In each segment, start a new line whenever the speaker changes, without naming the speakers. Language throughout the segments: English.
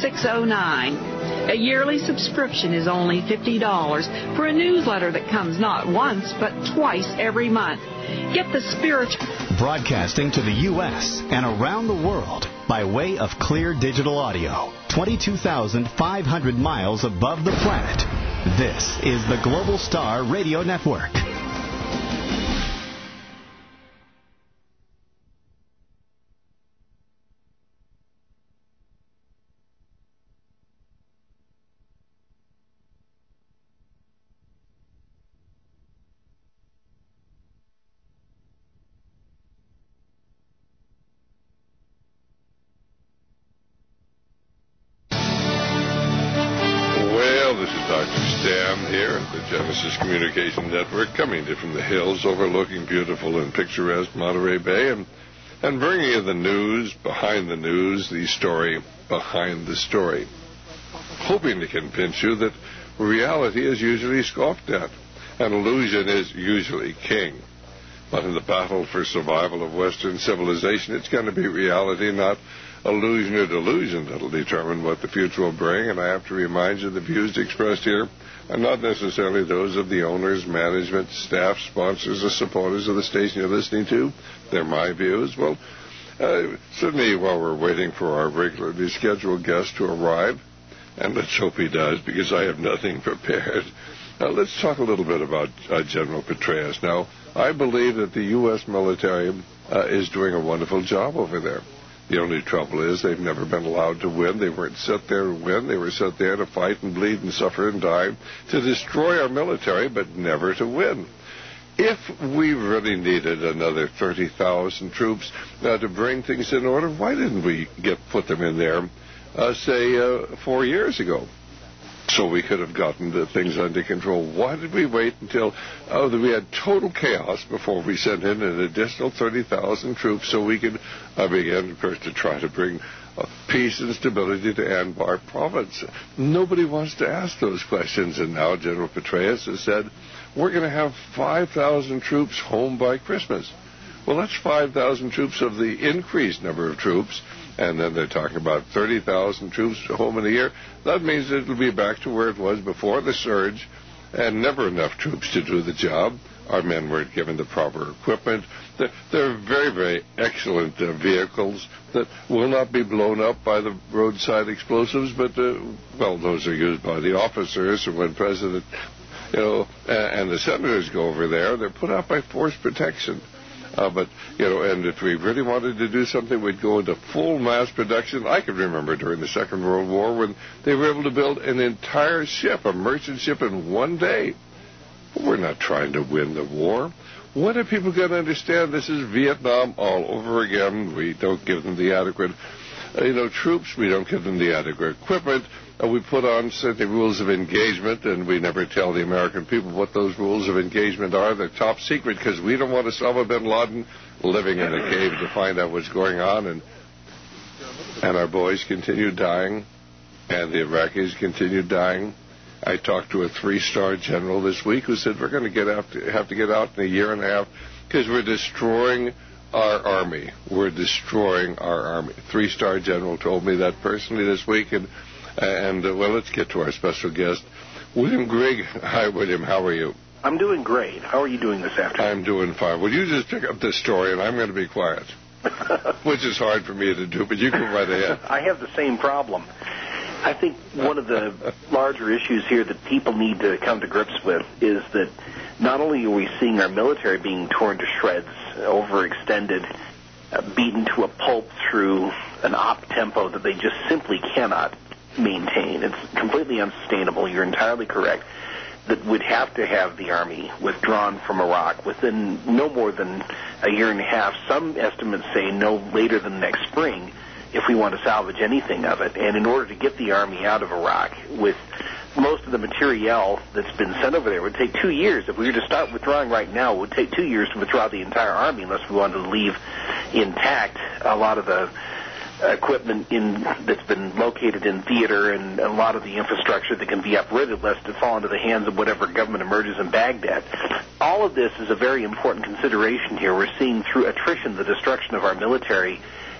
609. A yearly subscription is only $50 for a newsletter that comes not once, but twice every month. Get the spiritual...
Broadcasting to the U.S. and around the world by way of clear digital audio, 22,500 miles above the planet. This is the Global Star Radio Network.
Genesis Communication Network, coming to you from the hills overlooking beautiful and picturesque Monterey Bay, and bringing you the news behind the news, the story behind the story, hoping to convince you that reality is usually scoffed at and illusion is usually king. But in the battle for survival of Western civilization, it's going to be reality, not illusion or delusion, that'll determine what the future will bring. And I have to remind you, the views expressed here are not necessarily those of the owners, management, staff, sponsors, or supporters of the station you're listening to. They're my views. Well, certainly while we're waiting for our regularly scheduled guest to arrive, and let's hope he does, because I have nothing prepared, let's talk a little bit about General Petraeus. Now, I believe that the U.S. military is doing a wonderful job over there. The only trouble is they've never been allowed to win. They weren't set there to win. They were set there to fight and bleed and suffer and die, to destroy our military, but never to win. If we really needed another 30,000 troops to bring things in order, why didn't we put them in there, 4 years ago? So we could have gotten the things under control. Why did we wait until we had total chaos before we sent in an additional 30,000 troops so we could begin, of course, to try to bring peace and stability to Anbar province? Nobody wants to ask those questions, and now General Petraeus has said, we're going to have 5,000 troops home by Christmas. Well, that's 5,000 troops of the increased number of troops, and then they're talking about 30,000 troops home in a year. That means it'll be back to where it was before the surge, and never enough troops to do the job. Our men weren't given the proper equipment. They're very, very excellent vehicles that will not be blown up by the roadside explosives, but, those are used by the officers, and when President, and the senators go over there, they're put out by force protection. And if we really wanted to do something, we'd go into full mass production. I can remember during the Second World War when they were able to build an entire ship, a merchant ship, in one day. We're not trying to win the war. When are people going to understand this is Vietnam all over again? We don't give them the adequate, troops. We don't give them the adequate equipment. We put on certain rules of engagement, and we never tell the American people what those rules of engagement are. They're top secret because we don't want Osama bin Laden living in a cave to find out what's going on. And our boys continue dying, and the Iraqis continue dying. I talked to a 3-star general this week who said we're going to have to get out in a year and a half because we're destroying our army. We're destroying our army. 3-star general told me that personally this week, and let's get to our special guest, William Grigg. Hi, William. How are you?
I'm doing great. How are you doing this afternoon?
I'm doing fine. Will you just pick up this story, and I'm going to be quiet, which is hard for me to do, but you go right ahead.
I have the same problem. I think one of the larger issues here that people need to come to grips with is that not only are we seeing our military being torn to shreds, overextended, beaten to a pulp through an op tempo that they just simply cannot maintain. It's completely unsustainable. You're entirely correct. That would have to have the Army withdrawn from Iraq within no more than a year and a half. Some estimates say no later than next spring if we want to salvage anything of it. And in order to get the Army out of Iraq with most of the materiel that's been sent over there, it would take 2 years. If we were to start withdrawing right now, it would take 2 years to withdraw the entire Army unless we wanted to leave intact a lot of the equipment that's been located in theater and a lot of the infrastructure that can be uprooted lest it fall into the hands of whatever government emerges in Baghdad. All of this is a very important consideration here. We're seeing through attrition the destruction of our military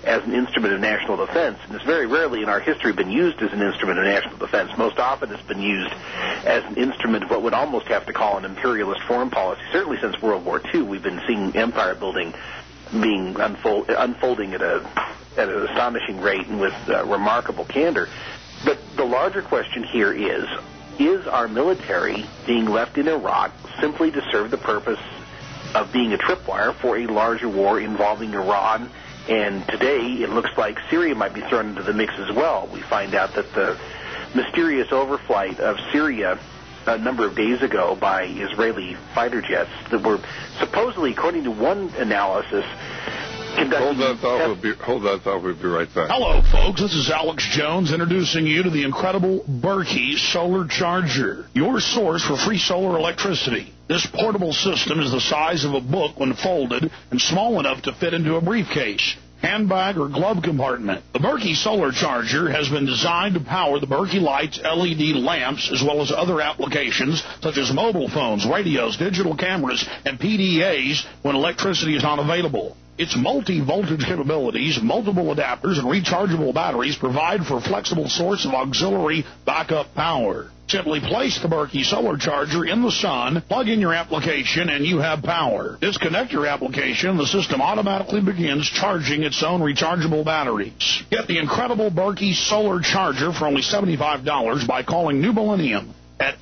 as an instrument of national defense, and it's very rarely in our history been used as an instrument of national defense. Most often it's been used as an instrument of what would almost have to call an imperialist foreign policy. Certainly since World War II, we've been seeing empire building being unfolding at an astonishing rate and with remarkable candor. But the larger question here is our military being left in Iraq simply to serve the purpose of being a tripwire for a larger war involving Iran? And today it looks like Syria might be thrown into the mix as well. We find out that the mysterious overflight of Syria a number of days ago by Israeli fighter jets that were supposedly, according to one analysis,
Hold that thought. We'll be right back.
Hello, folks. This is Alex Jones introducing you to the incredible Berkey Solar Charger, your source for free solar electricity. This portable system is the size of a book when folded and small enough to fit into a briefcase, handbag, or glove compartment. The Berkey Solar Charger has been designed to power the Berkey Lights LED lamps as well as other applications such as mobile phones, radios, digital cameras, and PDAs when electricity is not available. Its multi-voltage capabilities, multiple adapters, and rechargeable batteries provide for a flexible source of auxiliary backup power. Simply place the Berkey Solar Charger in the sun, plug in your application, and you have power. Disconnect your application, the system automatically begins charging its own rechargeable batteries. Get the incredible Berkey Solar Charger for only $75 by calling New Millennium at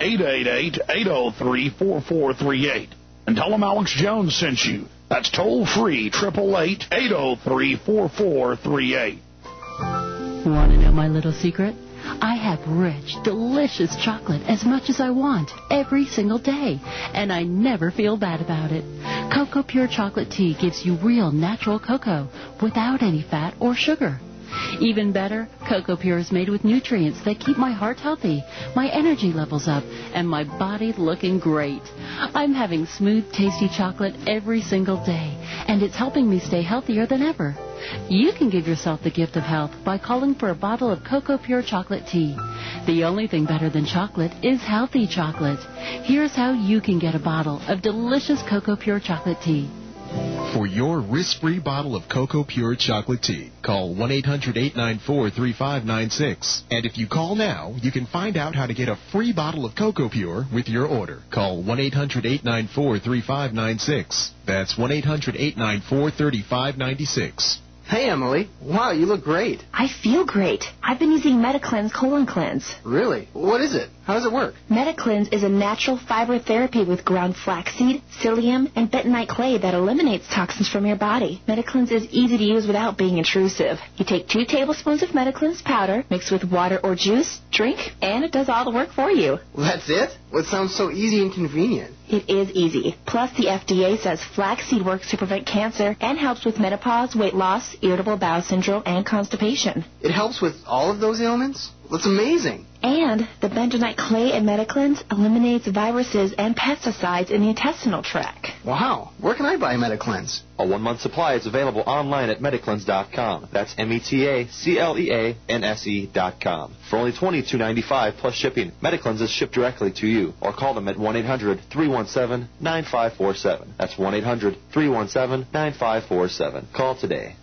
888-803-4438. And tell them Alex Jones sent you. That's toll-free, 888-803-4438.
Want to know my little secret? I have rich, delicious chocolate as much as I want every single day, and I never feel bad about it. Cocoa Pure Chocolate Tea gives you real natural cocoa without any fat or sugar. Even better, Cocoa Pure is made with nutrients that keep my heart healthy, my energy levels up, and my body looking great. I'm having smooth, tasty chocolate every single day, and it's helping me stay healthier than ever. You can give yourself the gift of health by calling for a bottle of Cocoa Pure Chocolate Tea. The only thing better than chocolate is healthy chocolate. Here's how you can get a bottle of delicious Cocoa Pure Chocolate Tea.
For your risk-free bottle of Cocoa Pure Chocolate Tea, call 1-800-894-3596. And if you call now, you can find out how to get a free bottle of Cocoa Pure with your order. Call 1-800-894-3596. That's 1-800-894-3596.
Hey, Emily. Wow, you look great.
I feel great. I've been using MetaCleanse Colon Cleanse.
Really? What is it? How does it work?
MetaCleanse is a natural fiber therapy with ground flaxseed, psyllium, and bentonite clay that eliminates toxins from your body. MetaCleanse is easy to use without being intrusive. You take 2 tablespoons of MetaCleanse powder, mix with water or juice, drink, and it does all the work for you.
Well, that's it? Well, it sounds so easy and convenient.
It is easy. Plus, the FDA says flaxseed works to prevent cancer and helps with menopause, weight loss, irritable bowel syndrome, and constipation.
It helps with all of those ailments? That's amazing.
And the bentonite clay in MetaCleanse eliminates viruses and pesticides in the intestinal tract.
Wow. Where can I buy MetaCleanse?
A 1-month supply is available online at Metacleanse.com. That's METACLEANSE.com. For only $22.95 plus shipping. Metacleanse is shipped directly to you. Or call them at 1-800-317-9547. That's 1-800-317-9547. Call today.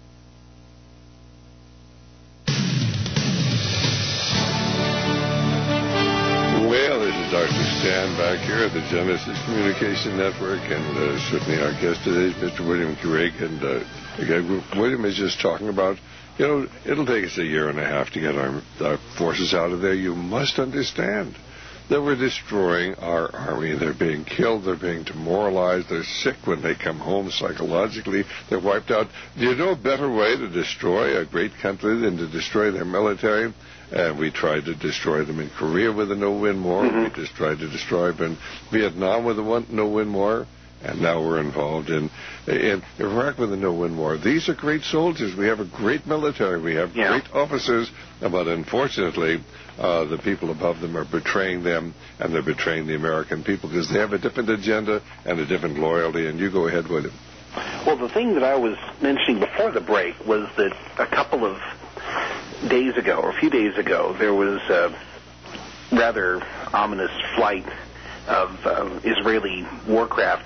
Well, this is Dr. Stan back here at the Genesis Communication Network, and certainly our guest today is Mr. William Craig. And William is just talking about, it'll take us a year and a half to get our forces out of there. You must understand that we're destroying our army. They're being killed. They're being demoralized. They're sick when they come home psychologically. They're wiped out. Do you know a better way to destroy a great country than to destroy their military? And we tried to destroy them in Korea with a no-win war. Mm-hmm. We just tried to destroy them in Vietnam with a no-win war. And now we're involved in Iraq with a no-win war. These are great soldiers. We have a great military. We have great officers. But unfortunately, the people above them are betraying them, and they're betraying the American people because they have a different agenda and a different loyalty. And you go ahead, William.
Well, the thing that I was mentioning before the break was that a couple of days ago, or a few days ago, there was a rather ominous flight of Israeli warcraft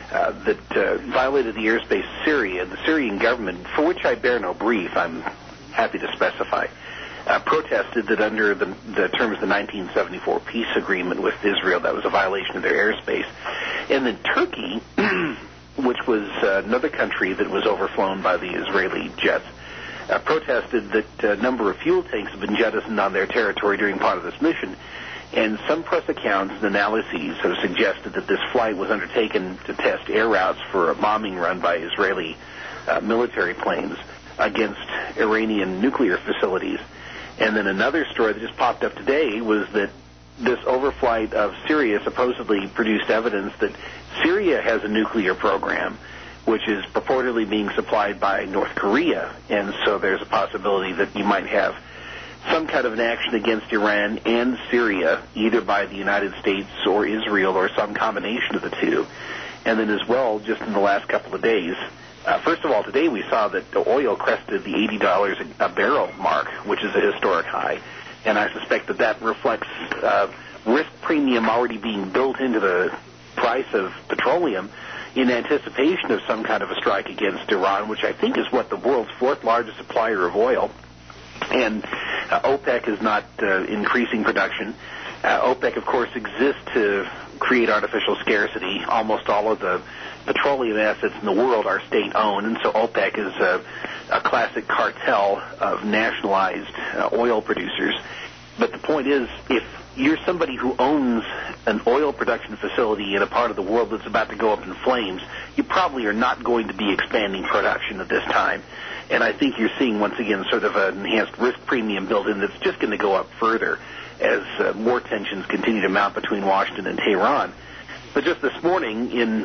that violated the airspace of Syria. The Syrian government, for which I bear no brief, I'm happy to specify, protested that under the terms of the 1974 peace agreement with Israel, that was a violation of their airspace. And then Turkey, which was another country that was overflown by the Israeli jets, protested that a number of fuel tanks have been jettisoned on their territory during part of this mission. And some press accounts and analyses have suggested that this flight was undertaken to test air routes for a bombing run by Israeli military planes against Iranian nuclear facilities. And then another story that just popped up today was that this overflight of Syria supposedly produced evidence that Syria has a nuclear program, which is purportedly being supplied by North Korea. And so there's a possibility that you might have some kind of an action against Iran and Syria, either by the United States or Israel or some combination of the two. And then as well, just in the last couple of days, first of all, today we saw that the oil crested the $80 a barrel mark, which is a historic high. And I suspect that that reflects risk premium already being built into the price of petroleum in anticipation of some kind of a strike against Iran, which I think is what the world's fourth largest supplier of oil. And OPEC is not increasing production. OPEC, of course, exists to create artificial scarcity. Almost all of the petroleum assets in the world are state-owned, and so OPEC is a classic cartel of nationalized oil producers. But the point is, if you're somebody who owns an oil production facility in a part of the world that's about to go up in flames, you probably are not going to be expanding production at this time. And I think you're seeing, once again, sort of an enhanced risk premium built in that's just going to go up further as more tensions continue to mount between Washington and Tehran. But just this morning,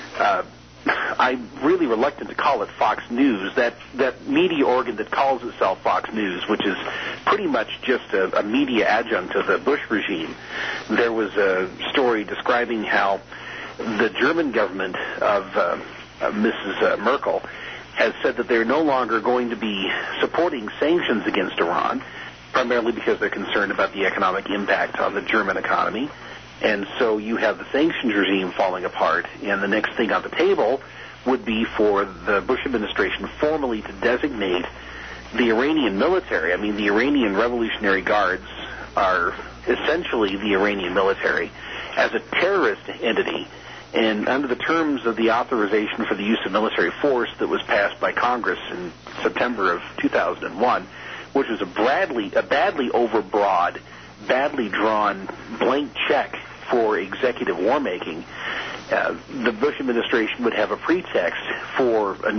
I'm really reluctant to call it Fox News, that media organ that calls itself Fox News, which is pretty much just a media adjunct of the Bush regime. There was a story describing how the German government of Mrs. Merkel has said that they're no longer going to be supporting sanctions against Iran, primarily because they're concerned about the economic impact on the German economy. And so you have the sanctions regime falling apart, and the next thing on the table would be for the Bush administration formally to designate the Iranian military. I mean, the Iranian Revolutionary Guards are essentially the Iranian military as a terrorist entity. And under the terms of the authorization for the use of military force that was passed by Congress in September of 2001, which was a badly overbroad, badly drawn blank check for executive war making, the Bush administration would have a pretext for a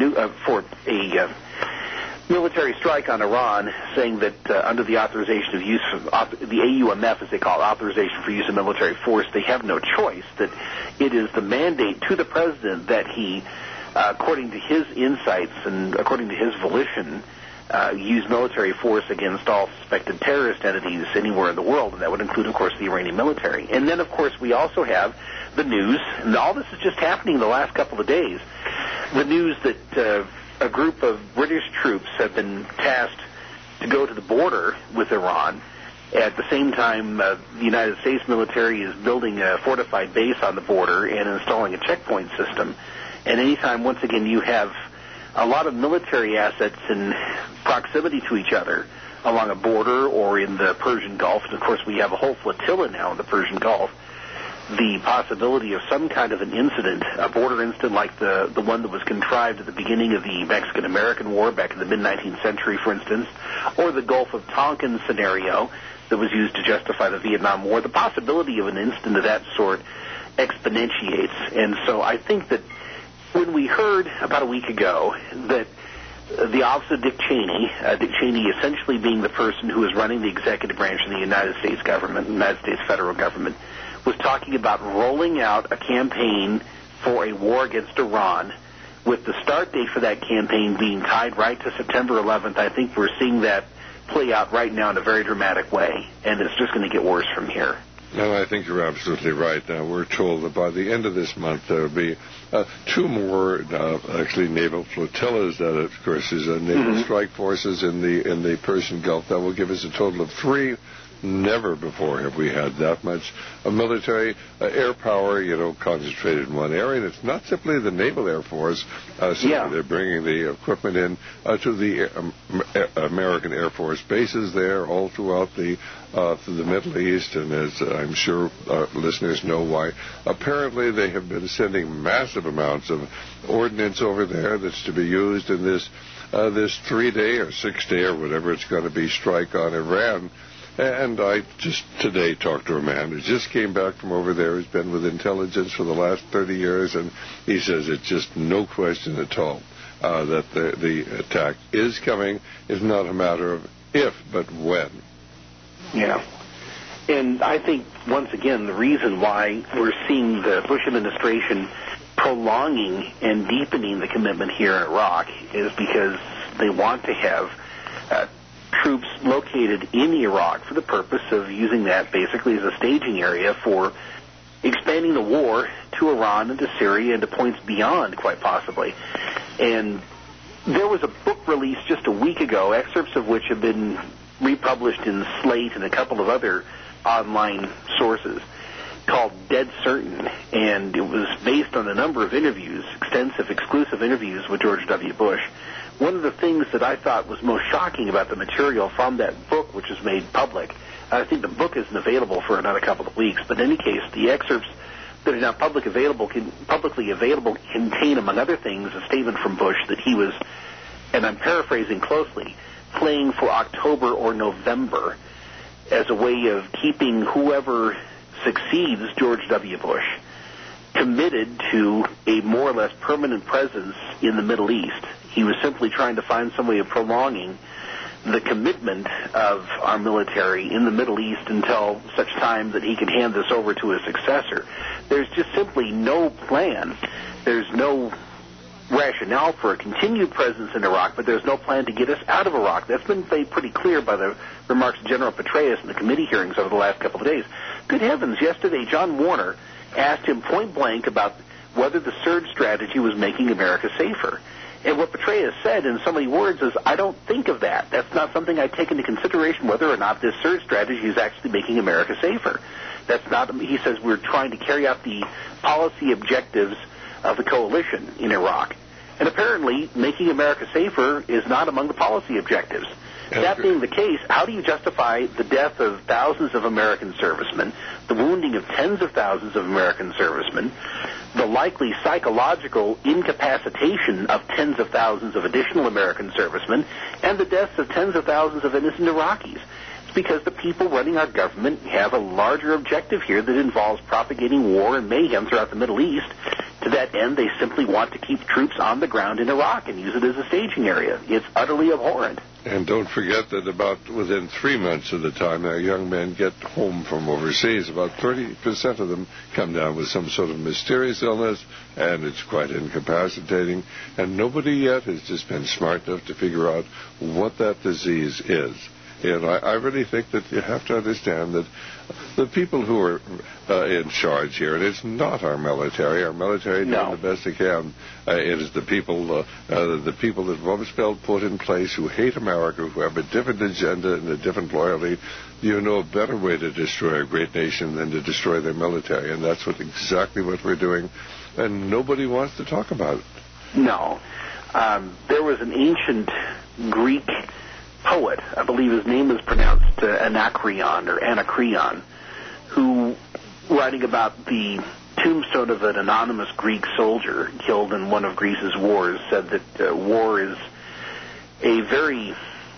military strike on Iran, saying that under the authorization of use of the AUMF, as they call it, authorization for use of military force, they have no choice, that it is the mandate to the president that he, according to his insights and according to his volition, use military force against all suspected terrorist entities anywhere in the world, and that would include, of course, the Iranian military. And then, of course, we also have the news, and all this is just happening in the last couple of days, the news that a group of British troops have been tasked to go to the border with Iran. At the same time, the United States military is building a fortified base on the border and installing a checkpoint system. And anytime, once again, you have a lot of military assets in proximity to each other along a border or in the Persian Gulf, and of course we have a whole flotilla now in the Persian Gulf, the possibility of some kind of an incident, a border incident like the one that was contrived at the beginning of the Mexican-American War back in the mid-19th century, for instance, or the Gulf of Tonkin scenario that was used to justify the Vietnam War, the possibility of an incident of that sort exponentiates. And so I think that when we heard about a week ago that the office of Dick Cheney essentially being the person who is running the executive branch of the United States government, the United States federal government, was talking about rolling out a campaign for a war against Iran, with the start date for that campaign being tied right to September 11th, I think we're seeing that play out right now in a very dramatic way, and it's just going to get worse from here.
No, I think you're absolutely right. We're told that by the end of this month there will be two more, actually, naval flotillas. That, of course, is naval strike forces in the Persian Gulf. That will give us a total of 3 Never before have we had that much military air power, concentrated in one area. And it's not simply the Naval Air Force. They're bringing the equipment in to the American Air Force bases there all throughout the Middle East. And as I'm sure listeners know why, apparently they have been sending massive amounts of ordnance over there that's to be used in this 3-day or 6-day or whatever it's going to be strike on Iran. And I just today talked to a man who just came back from over there, who's been with intelligence for the last 30 years, and he says it's just no question at all that the attack is coming. It's not a matter of if, but when.
Yeah. And I think, once again, the reason why we're seeing the Bush administration prolonging and deepening the commitment here in Iraq is because they want to have troops located in Iraq for the purpose of using that basically as a staging area for expanding the war to Iran and to Syria and to points beyond, quite possibly. And there was a book released just a week ago, excerpts of which have been republished in Slate and a couple of other online sources, called Dead Certain, and it was based on a number of interviews, extensive, exclusive interviews with George W. Bush. One of the things that I thought was most shocking about the material from that book, which was made public, I think the book isn't available for another couple of weeks, but in any case, the excerpts that are now publicly available contain, among other things, a statement from Bush that he was, and I'm paraphrasing closely, playing for October or November as a way of keeping whoever succeeds George W. Bush committed to a more or less permanent presence in the Middle East. He was simply trying to find some way of prolonging the commitment of our military in the Middle East until such time that he could hand this over to his successor. There's just simply no plan. There's no rationale for a continued presence in Iraq, but there's no plan to get us out of Iraq. That's been made pretty clear by the remarks of General Petraeus in the committee hearings over the last couple of days. Good heavens, yesterday John Warner asked him point blank about whether the surge strategy was making America safer. And what Petraeus said in so many words is, I don't think of that. That's not something I take into consideration, whether or not this surge strategy is actually making America safer. That's not, he says, we're trying to carry out the policy objectives of the coalition in Iraq. And apparently, making America safer is not among the policy objectives. That being the case, how do you justify the death of thousands of American servicemen, the wounding of tens of thousands of American servicemen, the likely psychological incapacitation of tens of thousands of additional American servicemen, and the deaths of tens of thousands of innocent Iraqis? It's because the people running our government have a larger objective here that involves propagating war and mayhem throughout the Middle East. To that end, they simply want to keep troops on the ground in Iraq and use it as a staging area. It's utterly abhorrent.
And don't forget that about within 3 months of the time our young men get home from overseas, about 30% of them come down with some sort of mysterious illness, and it's quite incapacitating. And nobody yet has just been smart enough to figure out what that disease is. And I really think that you have to understand that the people who are in charge here, and it's not our military doing the best they can. It is the people that Rumsfeld put in place who hate America, who have a different agenda and a different loyalty. You know a better way to destroy a great nation than to destroy their military, and that's exactly what we're doing, and nobody wants to talk about it.
No. There was an ancient Greek poet, I believe his name is pronounced Anacreon, who, writing about the tombstone of an anonymous Greek soldier killed in one of Greece's wars, said that war is a very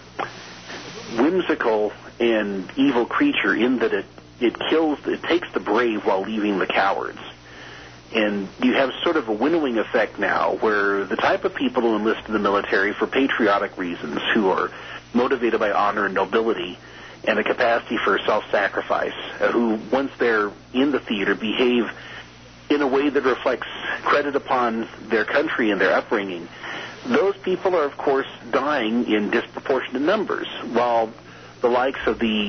whimsical and evil creature in that it takes the brave while leaving the cowards. And you have sort of a winnowing effect now where the type of people who enlist in the military for patriotic reasons, who are motivated by honor and nobility and a capacity for self-sacrifice, who, once they're in the theater, behave in a way that reflects credit upon their country and their upbringing, those people are, of course, dying in disproportionate numbers, while the likes of the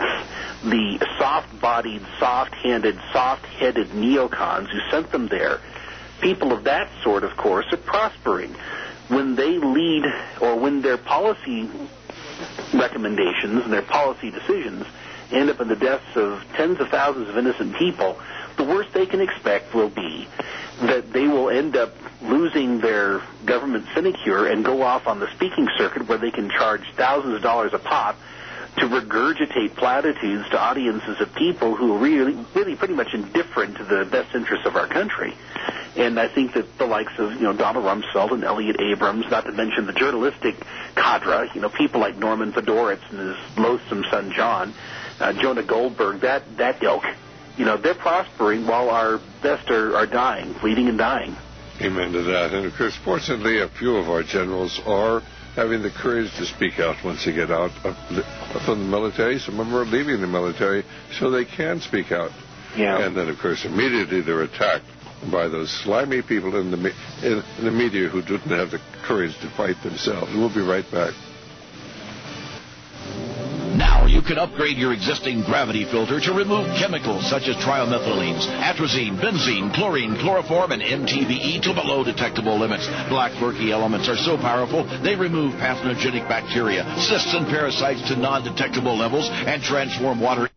soft-bodied, soft-handed, soft-headed neocons who sent them there, people of that sort, of course, are prospering. When they lead, or when their policy recommendations and their policy decisions end up in the deaths of tens of thousands of innocent people, the worst they can expect will be that they will end up losing their government sinecure and go off on the speaking circuit where they can charge thousands of dollars a pop to regurgitate platitudes to audiences of people who are really pretty much indifferent to the best interests of our country. And I think that the likes of, Donald Rumsfeld and Elliot Abrams, not to mention the journalistic cadre, people like Norman Fedoritz and his loathsome son John, Jonah Goldberg, that ilk, they're prospering while our best are dying, bleeding and dying.
Amen to that. And, of course, fortunately, a few of our generals are having the courage to speak out once they get out from the military. Some of them are leaving the military so they can speak out.
Yeah.
And then, of course, immediately they're attacked by those slimy people in the media who didn't have the courage to fight themselves. We'll be right back.
Now you can upgrade your existing gravity filter to remove chemicals such as trimethylenes, atrazine, benzene, chlorine, chloroform, and MTBE to below detectable limits. Black murky elements are so powerful they remove pathogenic bacteria, cysts, and parasites to non-detectable levels and transform water.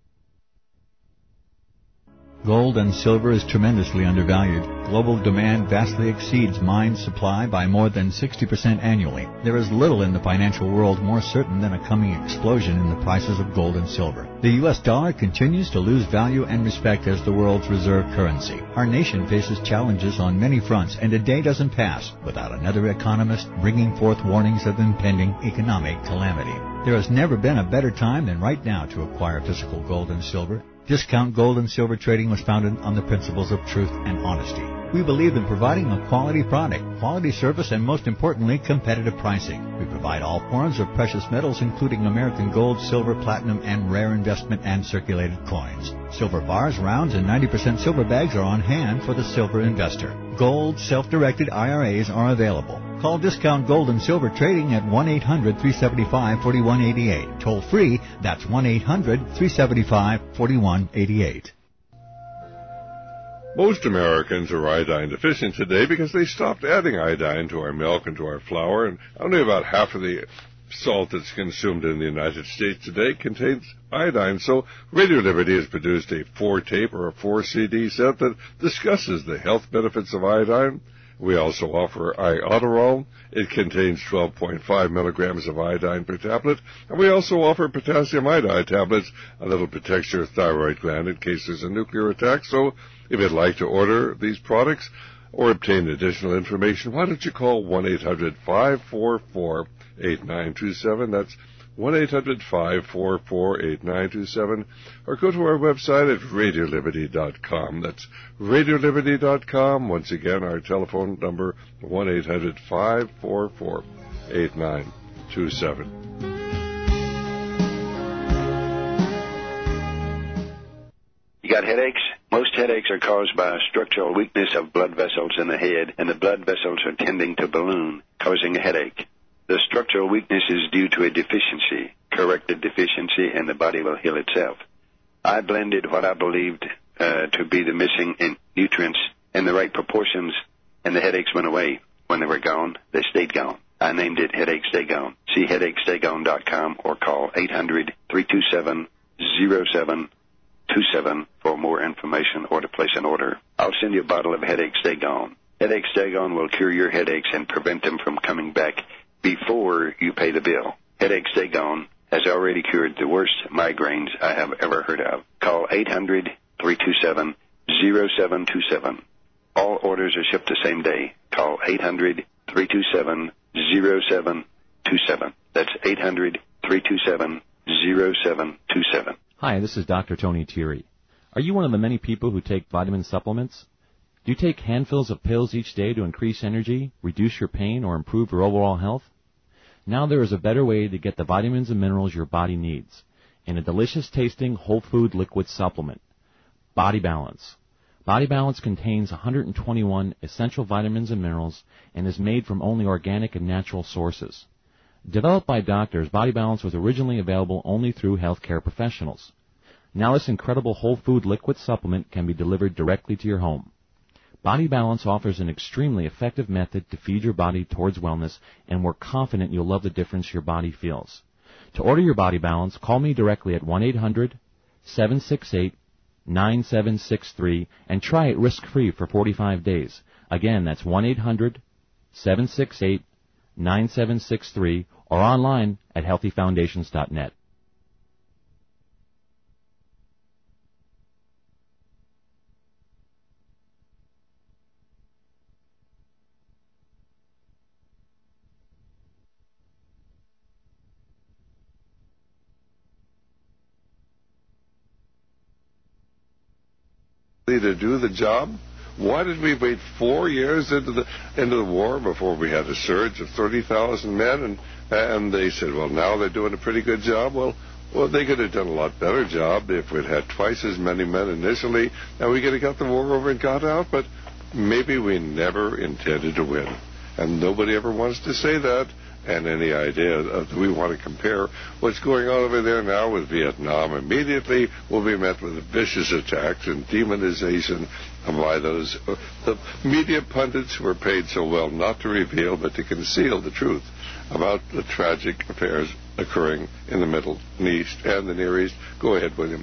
Gold and silver is tremendously undervalued. Global demand vastly exceeds mine supply by more than 60% annually. There is little in the financial world more certain than a coming explosion in the prices of gold and silver. The U.S. dollar continues to lose value and respect as the world's reserve currency. Our nation faces challenges on many fronts, and a day doesn't pass without another economist bringing forth warnings of impending economic calamity. There has never been a better time than right now to acquire physical gold and silver. Discount Gold and Silver Trading was founded on the principles of truth and honesty. We believe in providing a quality product, quality service, and most importantly, competitive pricing. We provide all forms of precious metals, including American gold, silver, platinum, and rare investment and circulated coins. Silver bars, rounds, and 90% silver bags are on hand for the silver investor. Gold self-directed IRAs are available. Call Discount Gold and Silver Trading at 1-800-375-4188. Toll free, that's 1-800-375-4188.
Most Americans are iodine deficient today because they stopped adding iodine to our milk and to our flour, and only about half of the salt that's consumed in the United States today contains iodine. So Radio Liberty has produced a 4-tape or a 4-CD set that discusses the health benefits of iodine. We also offer Iodoral. It contains 12.5 milligrams of iodine per tablet. And we also offer potassium iodide tablets, a little protects your thyroid gland in case there's a nuclear attack. So if you'd like to order these products or obtain additional information, why don't you call 1-800-544-8927. That's 1-800-544-8927, or go to our website at RadioLiberty.com. That's RadioLiberty.com. Once again, our telephone number, 1-800-544-8927.
You got headaches? Most headaches are caused by a structural weakness of blood vessels in the head, and the blood vessels are tending to balloon, causing a headache. The structural weakness is due to a deficiency. Correct the deficiency, and the body will heal itself. I blended what I believed to be the missing nutrients in the right proportions, and the headaches went away. When they were gone, they stayed gone. I named it Headache Stay Gone. See HeadacheStayGone.com or call 800-327-0727 for more information or to place an order. I'll send you a bottle of Headache Stay Gone. Headache Stay Gone will cure your headaches and prevent them from coming back before you pay the bill. Headache Stay Gone has already cured the worst migraines I have ever heard of. Call 800-327-0727. All orders are shipped the same day. Call 800-327-0727. That's 800-327-0727.
Hi, this is Dr. Tony Thierry. Are you one of the many people who take vitamin supplements? Do you take handfuls of pills each day to increase energy, reduce your pain, or improve your overall health? Now there is a better way to get the vitamins and minerals your body needs in a delicious-tasting whole food liquid supplement, Body Balance. Body Balance contains 121 essential vitamins and minerals and is made from only organic and natural sources. Developed by doctors, Body Balance was originally available only through healthcare professionals. Now this incredible whole food liquid supplement can be delivered directly to your home. Body Balance offers an extremely effective method to feed your body towards wellness, and we're confident you'll love the difference your body feels. To order your Body Balance, call me directly at 1-800-768-9763 and try it risk-free for 45 days. Again, that's 1-800-768-9763 or online at healthyfoundations.net.
To do the job? Why did we wait 4 years into the war before we had a surge of 30,000 men? And they said, well, now they're doing a pretty good job. Well, they could have done a lot better job if we'd had twice as many men initially, and we could have got the war over and got out. But maybe we never intended to win, and nobody ever wants to say that. And any idea that we want to compare what's going on over there now with Vietnam immediately will be met with vicious attacks and demonization by those the media pundits who are paid so well not to reveal but to conceal the truth about the tragic affairs occurring in the Middle East and the Near East. Go ahead, William.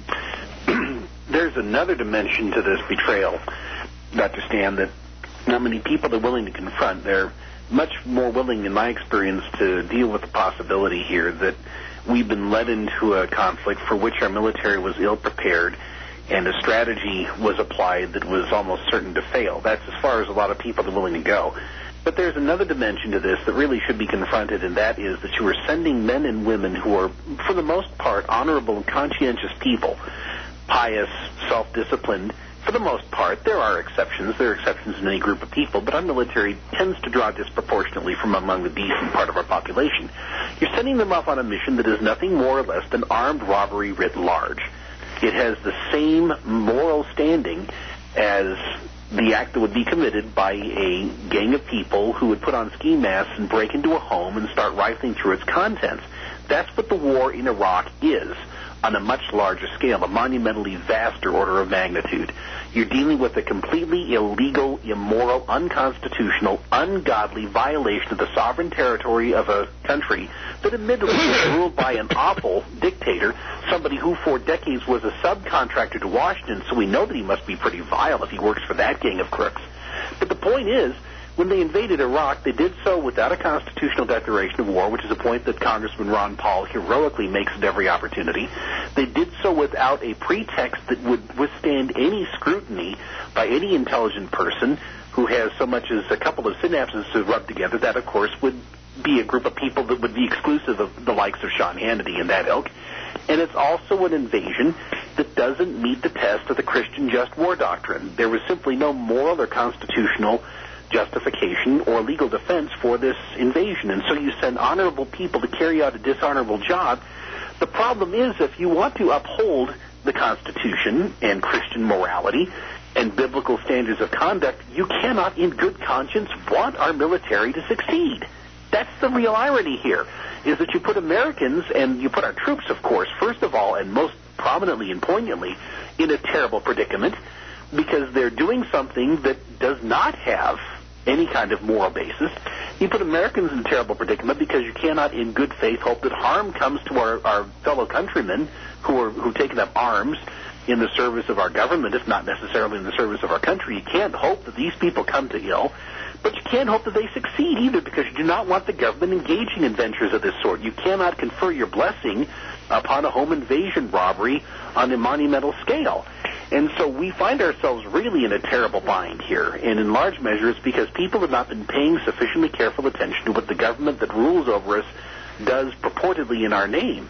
There's another dimension to this betrayal, Dr. Stan, that not many people are willing to confront. They're much more willing, in my experience, to deal with the possibility here that we've been led into a conflict for which our military was ill-prepared and a strategy was applied that was almost certain to fail. That's as far as a lot of people are willing to go. But there's another dimension to this that really should be confronted, and that is that you are sending men and women who are, for the most part, honorable and conscientious people, pious, self-disciplined. For the most part, there are exceptions. There are exceptions in any group of people, but our military tends to draw disproportionately from among the decent part of our population. You're sending them off on a mission that is nothing more or less than armed robbery writ large. It has the same moral standing as the act that would be committed by a gang of people who would put on ski masks and break into a home and start rifling through its contents. That's what the war in Iraq is, on a much larger scale, a monumentally vaster order of magnitude. You're dealing with a completely illegal, immoral, unconstitutional, ungodly violation of the sovereign territory of a country that admittedly is ruled by an awful dictator, somebody who for decades was a subcontractor to Washington, so we know that he must be pretty vile if he works for that gang of crooks. But the point is, when they invaded Iraq, they did so without a constitutional declaration of war, which is a point that Congressman Ron Paul heroically makes at every opportunity. They did so without a pretext that would withstand any scrutiny by any intelligent person who has so much as a couple of synapses to rub together. That, of course, would be a group of people that would be exclusive of the likes of Sean Hannity and that ilk. And it's also an invasion that doesn't meet the test of the Christian just war doctrine. There was simply no moral or constitutional justification or legal defense for this invasion. And so you send honorable people to carry out a dishonorable job. The problem is, if you want to uphold the Constitution and Christian morality and biblical standards of conduct, you cannot in good conscience want our military to succeed. That's the real irony here, is that you put Americans, and you put our troops, of course, first of all, and most prominently and poignantly, in a terrible predicament, because they're doing something that does not have any kind of moral basis. You put Americans in a terrible predicament because you cannot in good faith hope that harm comes to our fellow countrymen who taken up arms in the service of our government, if not necessarily in the service of our country. You can't hope that these people come to ill, but you can't hope that they succeed either, because you do not want the government engaging in ventures of this sort. You cannot confer your blessing upon a home invasion robbery on a monumental scale. And so we find ourselves really in a terrible bind here, and in large measure it's because people have not been paying sufficiently careful attention to what the government that rules over us does purportedly in our name.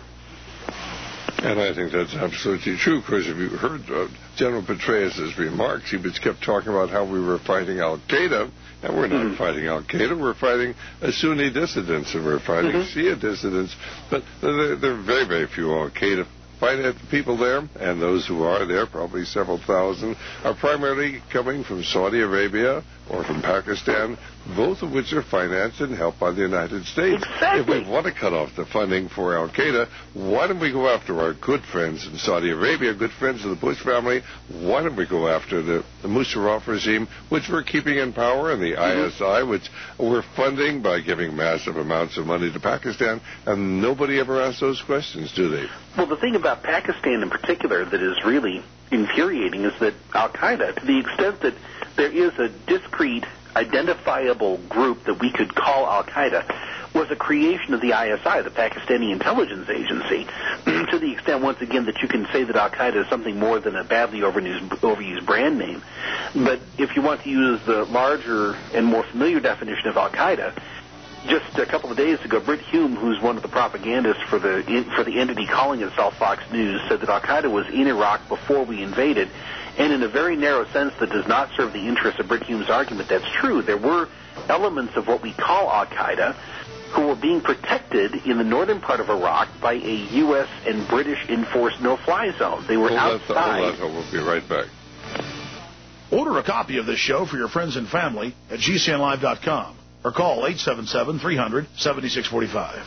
And I think that's absolutely true, because if you heard General Petraeus' remarks, he just kept talking about how we were fighting Al-Qaeda, and we're not fighting Al-Qaeda, we're fighting Sunni dissidents, and we're fighting Shia dissidents, but there are very, very few Al-Qaeda people there, and those who are there, probably several thousand, are primarily coming from Saudi Arabia or from Pakistan, both of which are financed and helped by the United States.
Exactly.
If we want to cut off the funding for Al-Qaeda, why don't we go after our good friends in Saudi Arabia, good friends of the Bush family? Why don't we go after the Musharraf regime, which we're keeping in power, and the ISI, which we're funding by giving massive amounts of money to Pakistan, and nobody ever asks those questions, do they?
Well, the thing about Pakistan in particular that is really infuriating is that Al-Qaeda, to the extent that there is a discrete, identifiable group that we could call Al-Qaeda, was a creation of the ISI, the Pakistani intelligence agency, to the extent, once again, that you can say that Al-Qaeda is something more than a badly overused brand name. But if you want to use the larger and more familiar definition of Al-Qaeda, just a couple of days ago, Britt Hume, who's one of the propagandists for the entity calling itself Fox News, said that Al-Qaeda was in Iraq before we invaded, and in a very narrow sense that does not serve the interests of Britt Hume's argument. That's true. There were elements of what we call Al-Qaeda who were being protected in the northern part of Iraq by a U.S. and British enforced no-fly zone. They were outside.
We'll be right back.
Order a copy of this show for your friends and family at GCNlive.com. Or call 877-300-7645.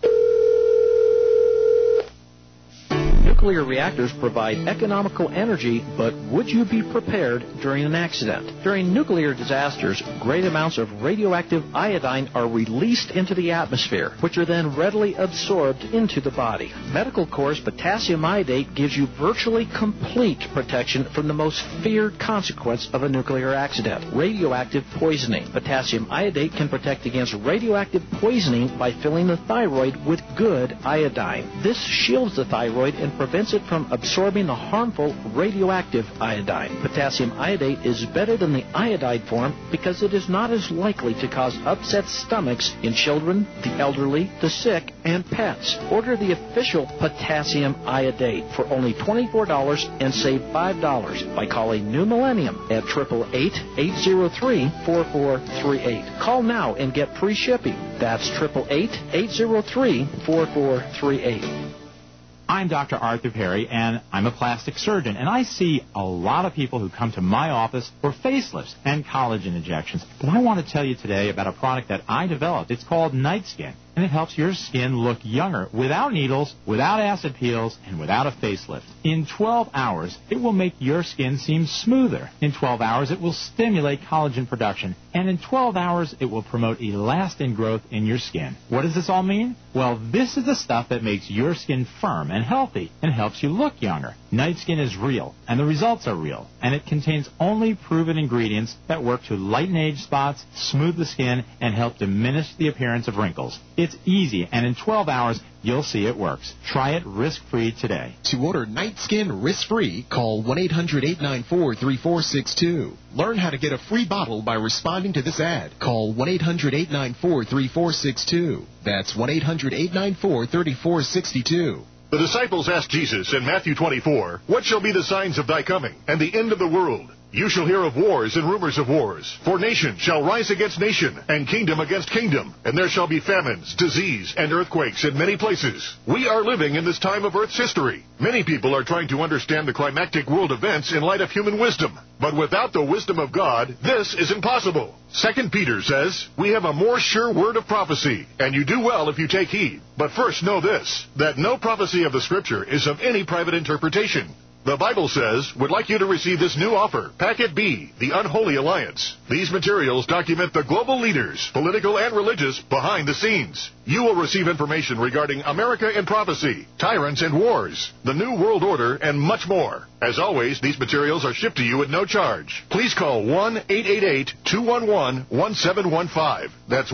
Nuclear reactors provide economical energy, but would you be prepared during an accident? During nuclear disasters, great amounts of radioactive iodine are released into the atmosphere, which are then readily absorbed into the body. Medical Corps' potassium iodate gives you virtually complete protection from the most feared consequence of a nuclear accident, radioactive poisoning. Potassium iodate can protect against radioactive poisoning by filling the thyroid with good iodine. This shields the thyroid and prevents it from absorbing the harmful radioactive iodine. Potassium iodate is better than the iodide form because it is not as likely to cause upset stomachs in children, the elderly, the sick, and pets. Order the official potassium iodate for only $24 and save $5 by calling New Millennium at 888-803-4438. Call now and get free shipping. That's 888-803-4438.
I'm Dr. Arthur Perry, and I'm a plastic surgeon, and I see a lot of people who come to my office for facelifts and collagen injections. But I want to tell you today about a product that I developed. It's called Night Skin, and it helps your skin look younger without needles, without acid peels, and without a facelift. In 12 hours, it will make your skin seem smoother. In 12 hours, it will stimulate collagen production, and in 12 hours, it will promote elastin growth in your skin. What does this all mean? Well, this is the stuff that makes your skin firm and healthy and helps you look younger. Night Skin is real, and the results are real, and it contains only proven ingredients that work to lighten age spots, smooth the skin, and help diminish the appearance of wrinkles. It's easy, and in 12 hours, you'll see it works. Try it risk-free today.
To order Night Skin risk-free, call 1-800-894-3462. Learn how to get a free bottle by responding to this ad. Call 1-800-894-3462. That's 1-800-894-3462.
The disciples asked Jesus in Matthew 24, "What shall be the signs of thy coming and the end of the world? You shall hear of wars and rumors of wars. For nation shall rise against nation, and kingdom against kingdom. And there shall be famines, disease, and earthquakes in many places." We are living in this time of Earth's history. Many people are trying to understand the climactic world events in light of human wisdom. But without the wisdom of God, this is impossible. 2 Peter says, "We have a more sure word of prophecy, and you do well if you take heed. But first know this, that no prophecy of the Scripture is of any private interpretation." The Bible says, would like you to receive this new offer, Packet B, The Unholy Alliance. These materials document the global leaders, political and religious, behind the scenes. You will receive information regarding America in prophecy, tyrants and wars, the New World Order, and much more. As always, these materials are shipped to you at no charge. Please call 1-888-211-1715. That's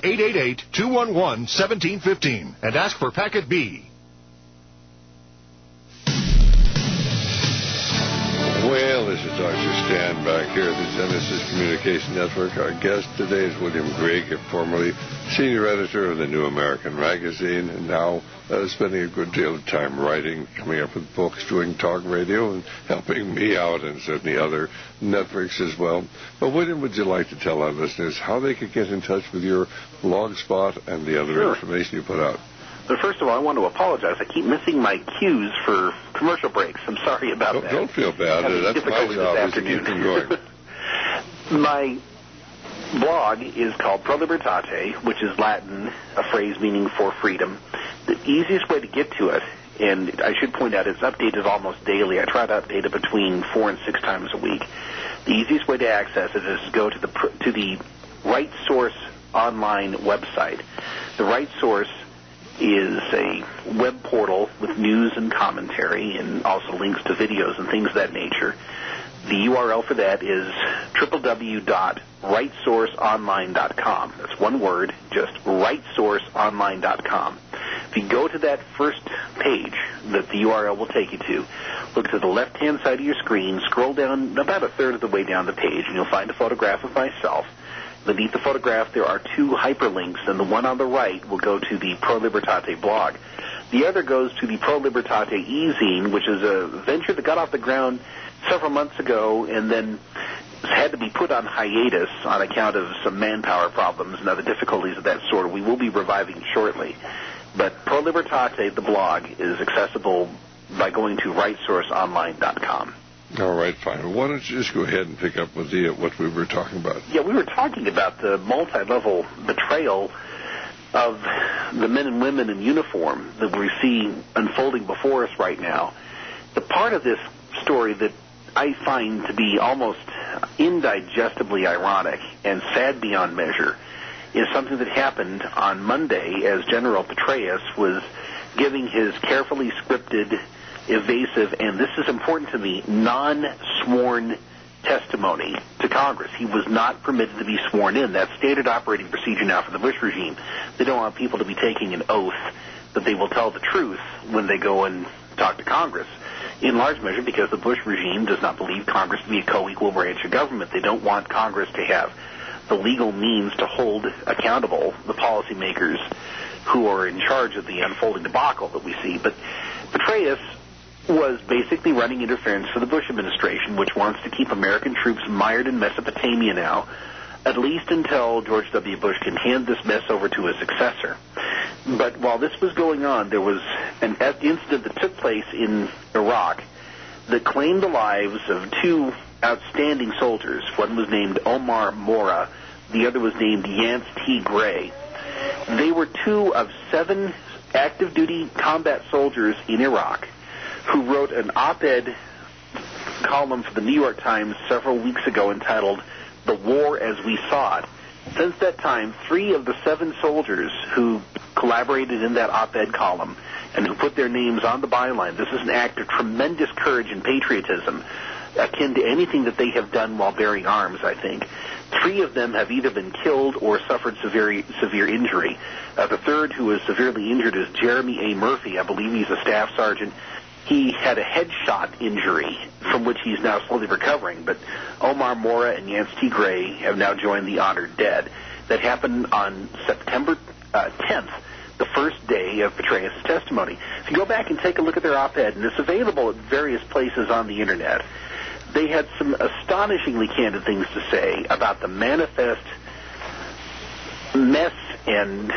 1-888-211-1715. And ask for Packet B.
Well, this is Dr. Stan back here at the Genesis Communication Network. Our guest today is William Grigg, formerly senior editor of the New American Magazine, and now spending a good deal of time writing, coming up with books, doing talk radio, and helping me out, and certainly other networks as well. But William, would you like to tell our listeners how they could get in touch with your blog spot and the other information you put out?
But first of all, I want to apologize. I keep missing my cues for commercial breaks. I'm sorry about that.
Don't feel bad. That's my job, is to keep them going.
My blog is called Pro Libertate, which is Latin, a phrase meaning for freedom. The easiest way to get to it, and I should point out it's updated almost daily. I try to update it between 4 and 6 times a week. The easiest way to access it is to go to the Right Source online website. The Right Source is a web portal with news and commentary and also links to videos and things of that nature. The URL for that is www.rightsourceonline.com. That's one word, just rightsourceonline.com. If you go to that first page that the URL will take you to, look to the left-hand side of your screen, scroll down about a third of the way down the page, and you'll find a photograph of myself. Beneath the photograph, there are two hyperlinks, and the one on the right will go to the Pro Libertate blog. The other goes to the Pro Libertate e-zine, which is a venture that got off the ground several months ago and then had to be put on hiatus on account of some manpower problems and other difficulties of that sort. We will be reviving shortly. But Pro Libertate, the blog, is accessible by going to rightsourceonline.com.
All right, fine. Why don't you just go ahead and pick up with what we were talking about?
Yeah, we were talking about the multi-level betrayal of the men and women in uniform that we see unfolding before us right now. The part of this story that I find to be almost indigestibly ironic and sad beyond measure is something that happened on Monday as General Petraeus was giving his carefully scripted, evasive, and this is important to me, non-sworn testimony to Congress. He was not permitted to be sworn in. That's standard operating procedure now for the Bush regime. They don't want people to be taking an oath that they will tell the truth when they go and talk to Congress, in large measure because the Bush regime does not believe Congress to be a co-equal branch of government. They don't want Congress to have the legal means to hold accountable the policymakers who are in charge of the unfolding debacle that we see. But Petraeus was basically running interference for the Bush administration, which wants to keep American troops mired in Mesopotamia now, at least until George W. Bush can hand this mess over to his successor. But while this was going on, there was an incident that took place in Iraq that claimed the lives of two outstanding soldiers. One was named Omar Mora. The other was named Yance T. Gray. They were two of 7 active-duty combat soldiers in Iraq who wrote an op-ed column for the New York Times several weeks ago entitled "The War as We Saw It." Since that time, 3 of the 7 soldiers who collaborated in that op-ed column and who put their names on the byline, this is an act of tremendous courage and patriotism, akin to anything that they have done while bearing arms, I think. 3 of them have either been killed or suffered severe injury. The third, who is severely injured, is Jeremy A. Murphy. I believe he's a staff sergeant. He had a headshot injury from which he's now slowly recovering, but Omar Mora and Yance T. Gray have now joined the honored dead. That happened on September 10th, the first day of Petraeus' testimony. If you go back and take a look at their op-ed, and it's available at various places on the Internet, they had some astonishingly candid things to say about the manifest mess and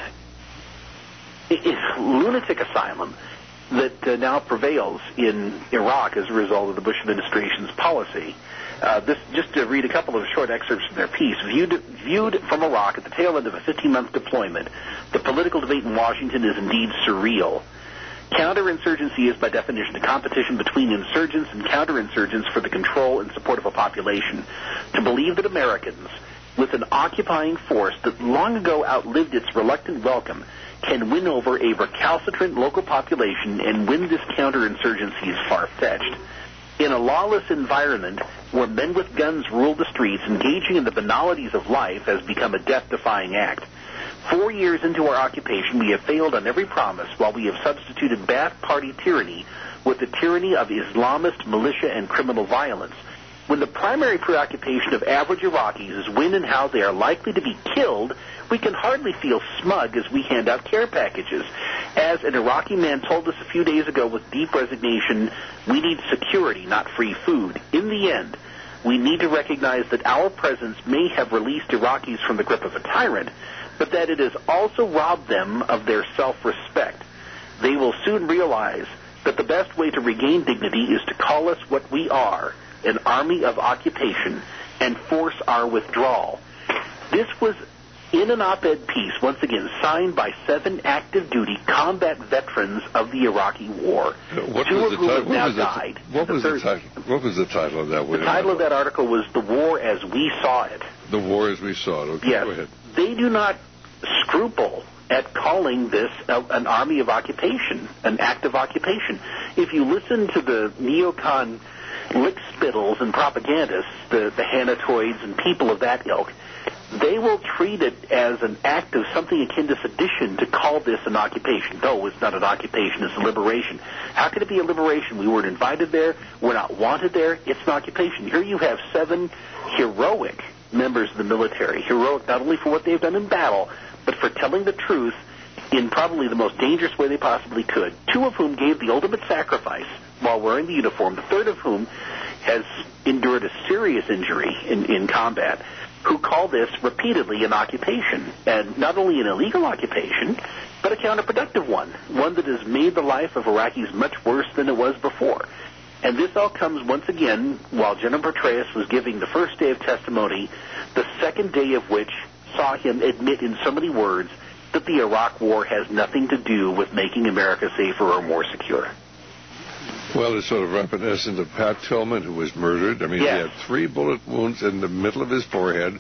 lunatic asylum that now prevails in Iraq as a result of the Bush administration's policy. Just to read a couple of short excerpts from their piece. Viewed from Iraq at the tail end of a 15-month deployment, the political debate in Washington is indeed surreal. Counterinsurgency is, by definition, a competition between insurgents and counterinsurgents for the control and support of a population. To believe that Americans, with an occupying force that long ago outlived its reluctant welcome, can win over a recalcitrant local population and win this counterinsurgency is far-fetched. In a lawless environment where men with guns rule the streets, engaging in the banalities of life has become a death-defying act. 4 years into our occupation, we have failed on every promise while we have substituted Ba'ath Party tyranny with the tyranny of Islamist militia and criminal violence. When the primary preoccupation of average Iraqis is when and how they are likely to be killed, we can hardly feel smug as we hand out care packages. As an Iraqi man told us a few days ago with deep resignation, we need security, not free food. In the end, we need to recognize that our presence may have released Iraqis from the grip of a tyrant, but that it has also robbed them of their self-respect. They will soon realize that the best way to regain dignity is to call us what we are, an army of occupation, and force our withdrawal. This was in an op-ed piece, once again, signed by 7 active-duty combat veterans of the Iraqi war. Two of whom have now died.
What was the title of that?
The title of that article was "The War as We Saw It."
The War as We Saw It. Okay,
yes.
go ahead.
They do not scruple at calling this an army of occupation, an act of occupation. If you listen to the neocon lickspittles and propagandists, the Hanatoids and people of that ilk, they will treat it as an act of something akin to sedition to call this an occupation. No, it's not an occupation, it's a liberation. How can it be a liberation? We weren't invited there, we're not wanted there, it's an occupation. Here you have 7 heroic members of the military, heroic not only for what they've done in battle, but for telling the truth in probably the most dangerous way they possibly could, 2 of whom gave the ultimate sacrifice while wearing the uniform, the 3rd of whom has endured a serious injury in combat, who call this repeatedly an occupation, and not only an illegal occupation, but a counterproductive one that has made the life of Iraqis much worse than it was before. And this all comes once again while General Petraeus was giving the first day of testimony, the second day of which saw him admit in so many words that the Iraq War has nothing to do with making America safer or more secure.
Well, it's sort of reminiscent of Pat Tillman, who was murdered. I mean, He had 3 bullet wounds in the middle of his forehead.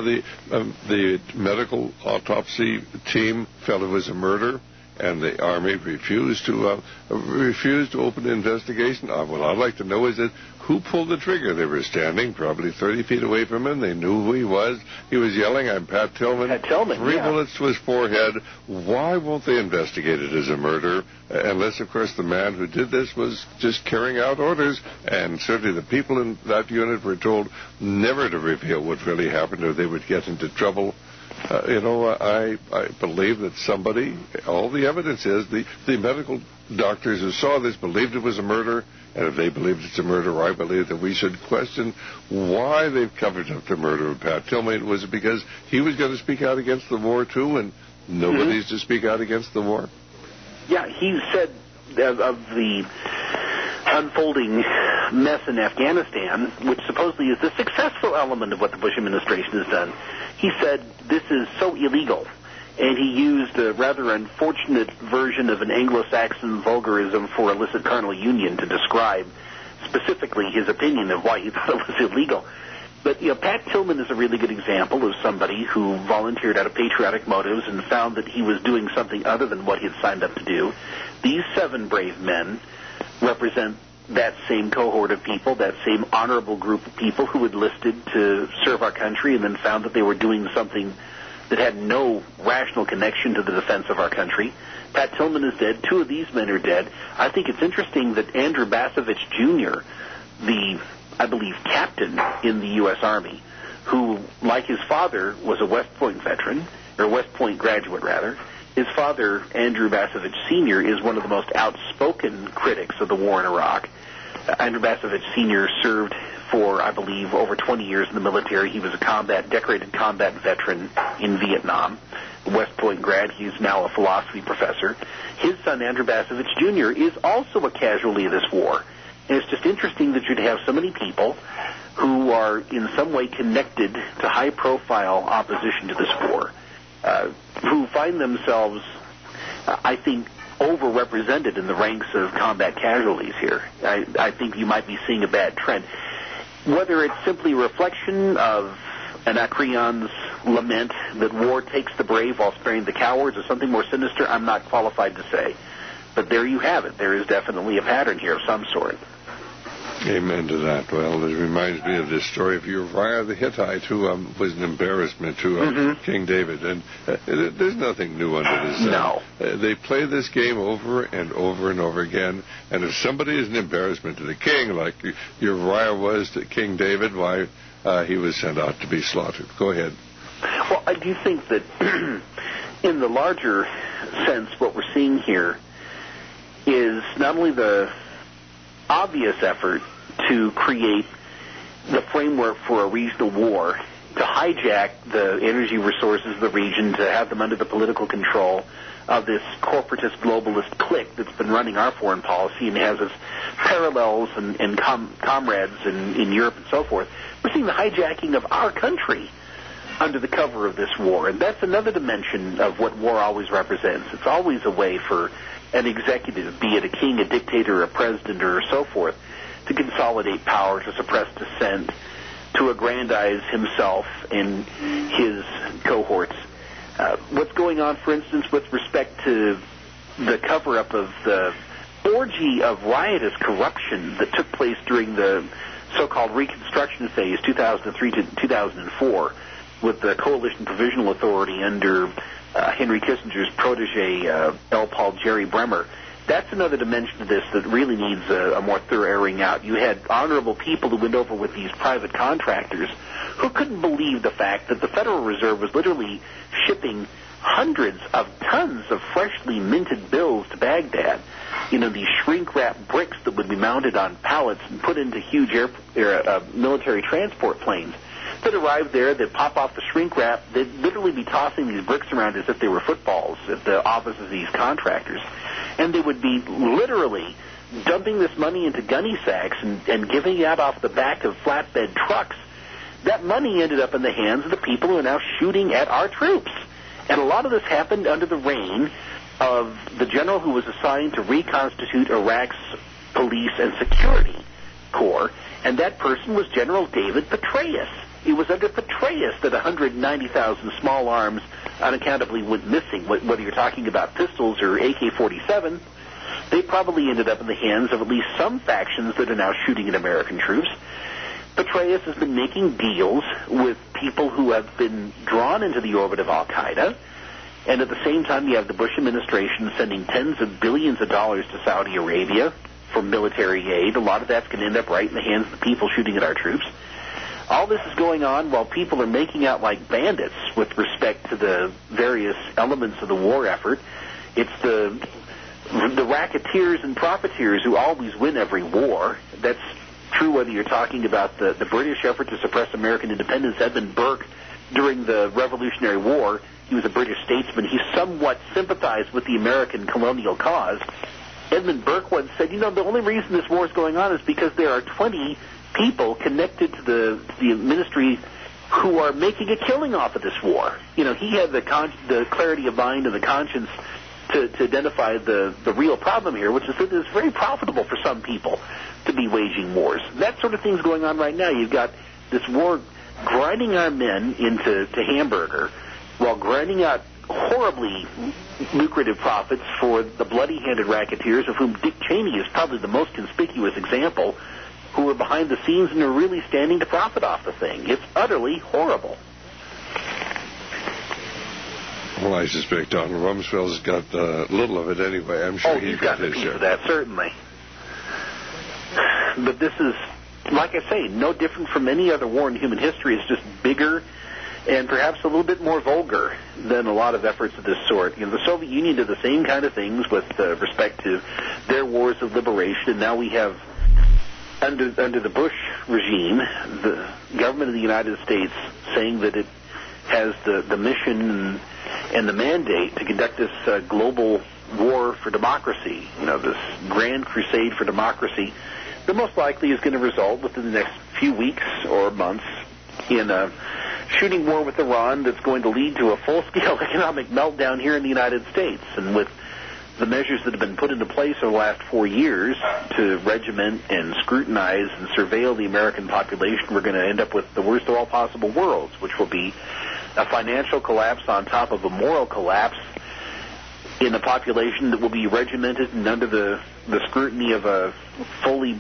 The medical autopsy team felt it was a murder, and the Army refused to open an investigation. What I'd like to know is who pulled the trigger? They were standing probably 30 feet away from him. They knew who he was. He was yelling, "I'm Pat Tillman."
Pat Tillman,
3 bullets to his forehead. Why won't they investigate it as a murder? Unless, of course, the man who did this was just carrying out orders. And certainly the people in that unit were told never to reveal what really happened or they would get into trouble. I believe that somebody, all the evidence is, the medical doctors who saw this believed it was a murder, and if they believed it's a murder, I believe that we should question why they've covered up the murder of Pat Tillman. Was it because he was going to speak out against the war, too, and nobody's to speak out against the war?
Yeah, he said of the unfolding mess in Afghanistan, which supposedly is the successful element of what the Bush administration has done, he said this is so illegal. And he used a rather unfortunate version of an Anglo-Saxon vulgarism for illicit carnal union to describe specifically his opinion of why he thought it was illegal. But, Pat Tillman is a really good example of somebody who volunteered out of patriotic motives and found that he was doing something other than what he had signed up to do. These 7 brave men represent that same cohort of people, that same honorable group of people who enlisted to serve our country and then found that they were doing something that had no rational connection to the defense of our country. Pat Tillman is dead. 2 of these men are dead. I think it's interesting that Andrew Basovich Jr., I believe, captain in the U.S. Army, who, like his father, was a West Point veteran, or West Point graduate, rather. His father, Andrew Basovich Sr., is one of the most outspoken critics of the war in Iraq. Andrew Basovich Sr. served for, I believe, over 20 years in the military. He was a decorated combat veteran in Vietnam, a West Point grad. He's now a philosophy professor. His son, Andrew Basovich Jr., is also a casualty of this war. And it's just interesting that you'd have so many people who are in some way connected to high-profile opposition to this war, who find themselves, I think, overrepresented in the ranks of combat casualties here. I think you might be seeing a bad trend. Whether it's simply a reflection of Anacreon's lament that war takes the brave while sparing the cowards or something more sinister, I'm not qualified to say. But there you have it. There is definitely a pattern here of some sort.
Amen to that. Well, it reminds me of this story of Uriah the Hittite, who was an embarrassment to King David. And there's nothing new under the sun.
No.
They play this game over and over and over again. And if somebody is an embarrassment to the king, like Uriah was to King David, why, he was sent out to be slaughtered. Go ahead.
Well, I do think that in the larger sense, what we're seeing here is not only the obvious effort to create the framework for a regional war, to hijack the energy resources of the region, to have them under the political control of this corporatist globalist clique that's been running our foreign policy and has its parallels and comrades in Europe and so forth. We're seeing the hijacking of our country under the cover of this war. And that's another dimension of what war always represents. It's always a way for an executive, be it a king, a dictator, a president, or so forth, to consolidate power, to suppress dissent, to aggrandize himself and his cohorts. What's going on, for instance, with respect to the cover-up of the orgy of riotous corruption that took place during the so-called Reconstruction phase, 2003 to 2004, with the Coalition Provisional Authority under Henry Kissinger's protege, L. Paul Jerry Bremer. That's another dimension of this that really needs a more thorough airing out. You had honorable people who went over with these private contractors who couldn't believe the fact that the Federal Reserve was literally shipping hundreds of tons of freshly minted bills to Baghdad. You know, these shrink-wrap bricks that would be mounted on pallets and put into huge military transport planes that arrived there, they'd pop off the shrink wrap, they'd literally be tossing these bricks around as if they were footballs at the offices of these contractors. And they would be literally dumping this money into gunny sacks and giving it out off the back of flatbed trucks. That money ended up in the hands of the people who are now shooting at our troops. And a lot of this happened under the reign of the general who was assigned to reconstitute Iraq's police and security corps, and that person was General David Petraeus. It was under Petraeus that 190,000 small arms unaccountably went missing, whether you're talking about pistols or AK-47. They probably ended up in the hands of at least some factions that are now shooting at American troops. Petraeus has been making deals with people who have been drawn into the orbit of al-Qaeda, and at the same time you have the Bush administration sending tens of billions of dollars to Saudi Arabia for military aid. A lot of that's going to end up right in the hands of the people shooting at our troops. All this is going on while people are making out like bandits with respect to the various elements of the war effort. It's the racketeers and profiteers who always win every war. That's true whether you're talking about the British effort to suppress American independence. Edmund Burke, during the Revolutionary War, he was a British statesman. He somewhat sympathized with the American colonial cause. Edmund Burke once said, you know, the only reason this war is going on is because there are 20 people connected to the ministry who are making a killing off of this war. You know, he had the clarity of mind and the conscience to identify the real problem here, which is that it's very profitable for some people to be waging wars. That sort of thing's going on right now. You've got this war grinding our men into hamburger while grinding out horribly lucrative profits for the bloody-handed racketeers, of whom Dick Cheney is probably the most conspicuous example, who are behind the scenes and are really standing to profit off the thing. It's utterly horrible.
Well, I suspect Donald Rumsfeld's got little of it anyway. I'm sure
he's got his share of that, certainly. But this is, like I say, no different from any other war in human history. It's just bigger and perhaps a little bit more vulgar than a lot of efforts of this sort. You know, the Soviet Union did the same kind of things with respect to their wars of liberation, and now we have, under the Bush regime, the government of the United States saying that it has the mission and the mandate to conduct this global war for democracy, you know, this grand crusade for democracy, that most likely is going to result within the next few weeks or months in a shooting war with Iran that's going to lead to a full-scale economic meltdown here in the United States. And with the measures that have been put into place over the last 4 years to regiment and scrutinize and surveil the American population, we're going to end up with the worst of all possible worlds, which will be a financial collapse on top of a moral collapse in a population that will be regimented and under the scrutiny of a fully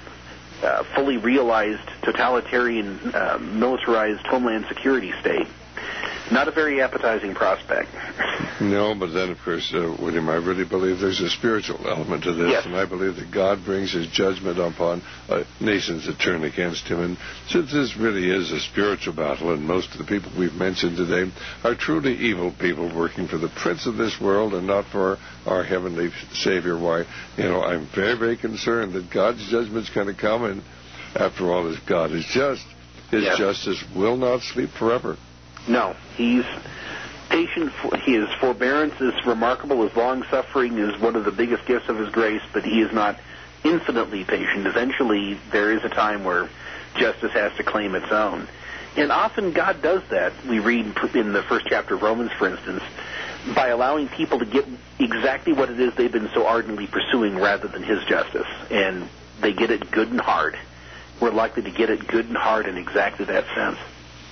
realized totalitarian militarized homeland security state. Not a very appetizing prospect.
No, but then, of course, William, I really believe there's a spiritual element to this,
yes.
And I believe that God brings his judgment upon nations that turn against him. And since this really is a spiritual battle, and most of the people we've mentioned today are truly evil people working for the prince of this world and not for our heavenly Savior, why, you know, I'm very, very concerned that God's judgment's going to come, and after all, as God is just, his justice will not sleep forever.
No, he's patient. His forbearance is remarkable. His long-suffering is one of the biggest gifts of his grace, but he is not infinitely patient. Eventually, there is a time where justice has to claim its own. And often God does that. We read in the first chapter of Romans, for instance, by allowing people to get exactly what it is they've been so ardently pursuing rather than his justice. And they get it good and hard. We're likely to get it good and hard in exactly that sense.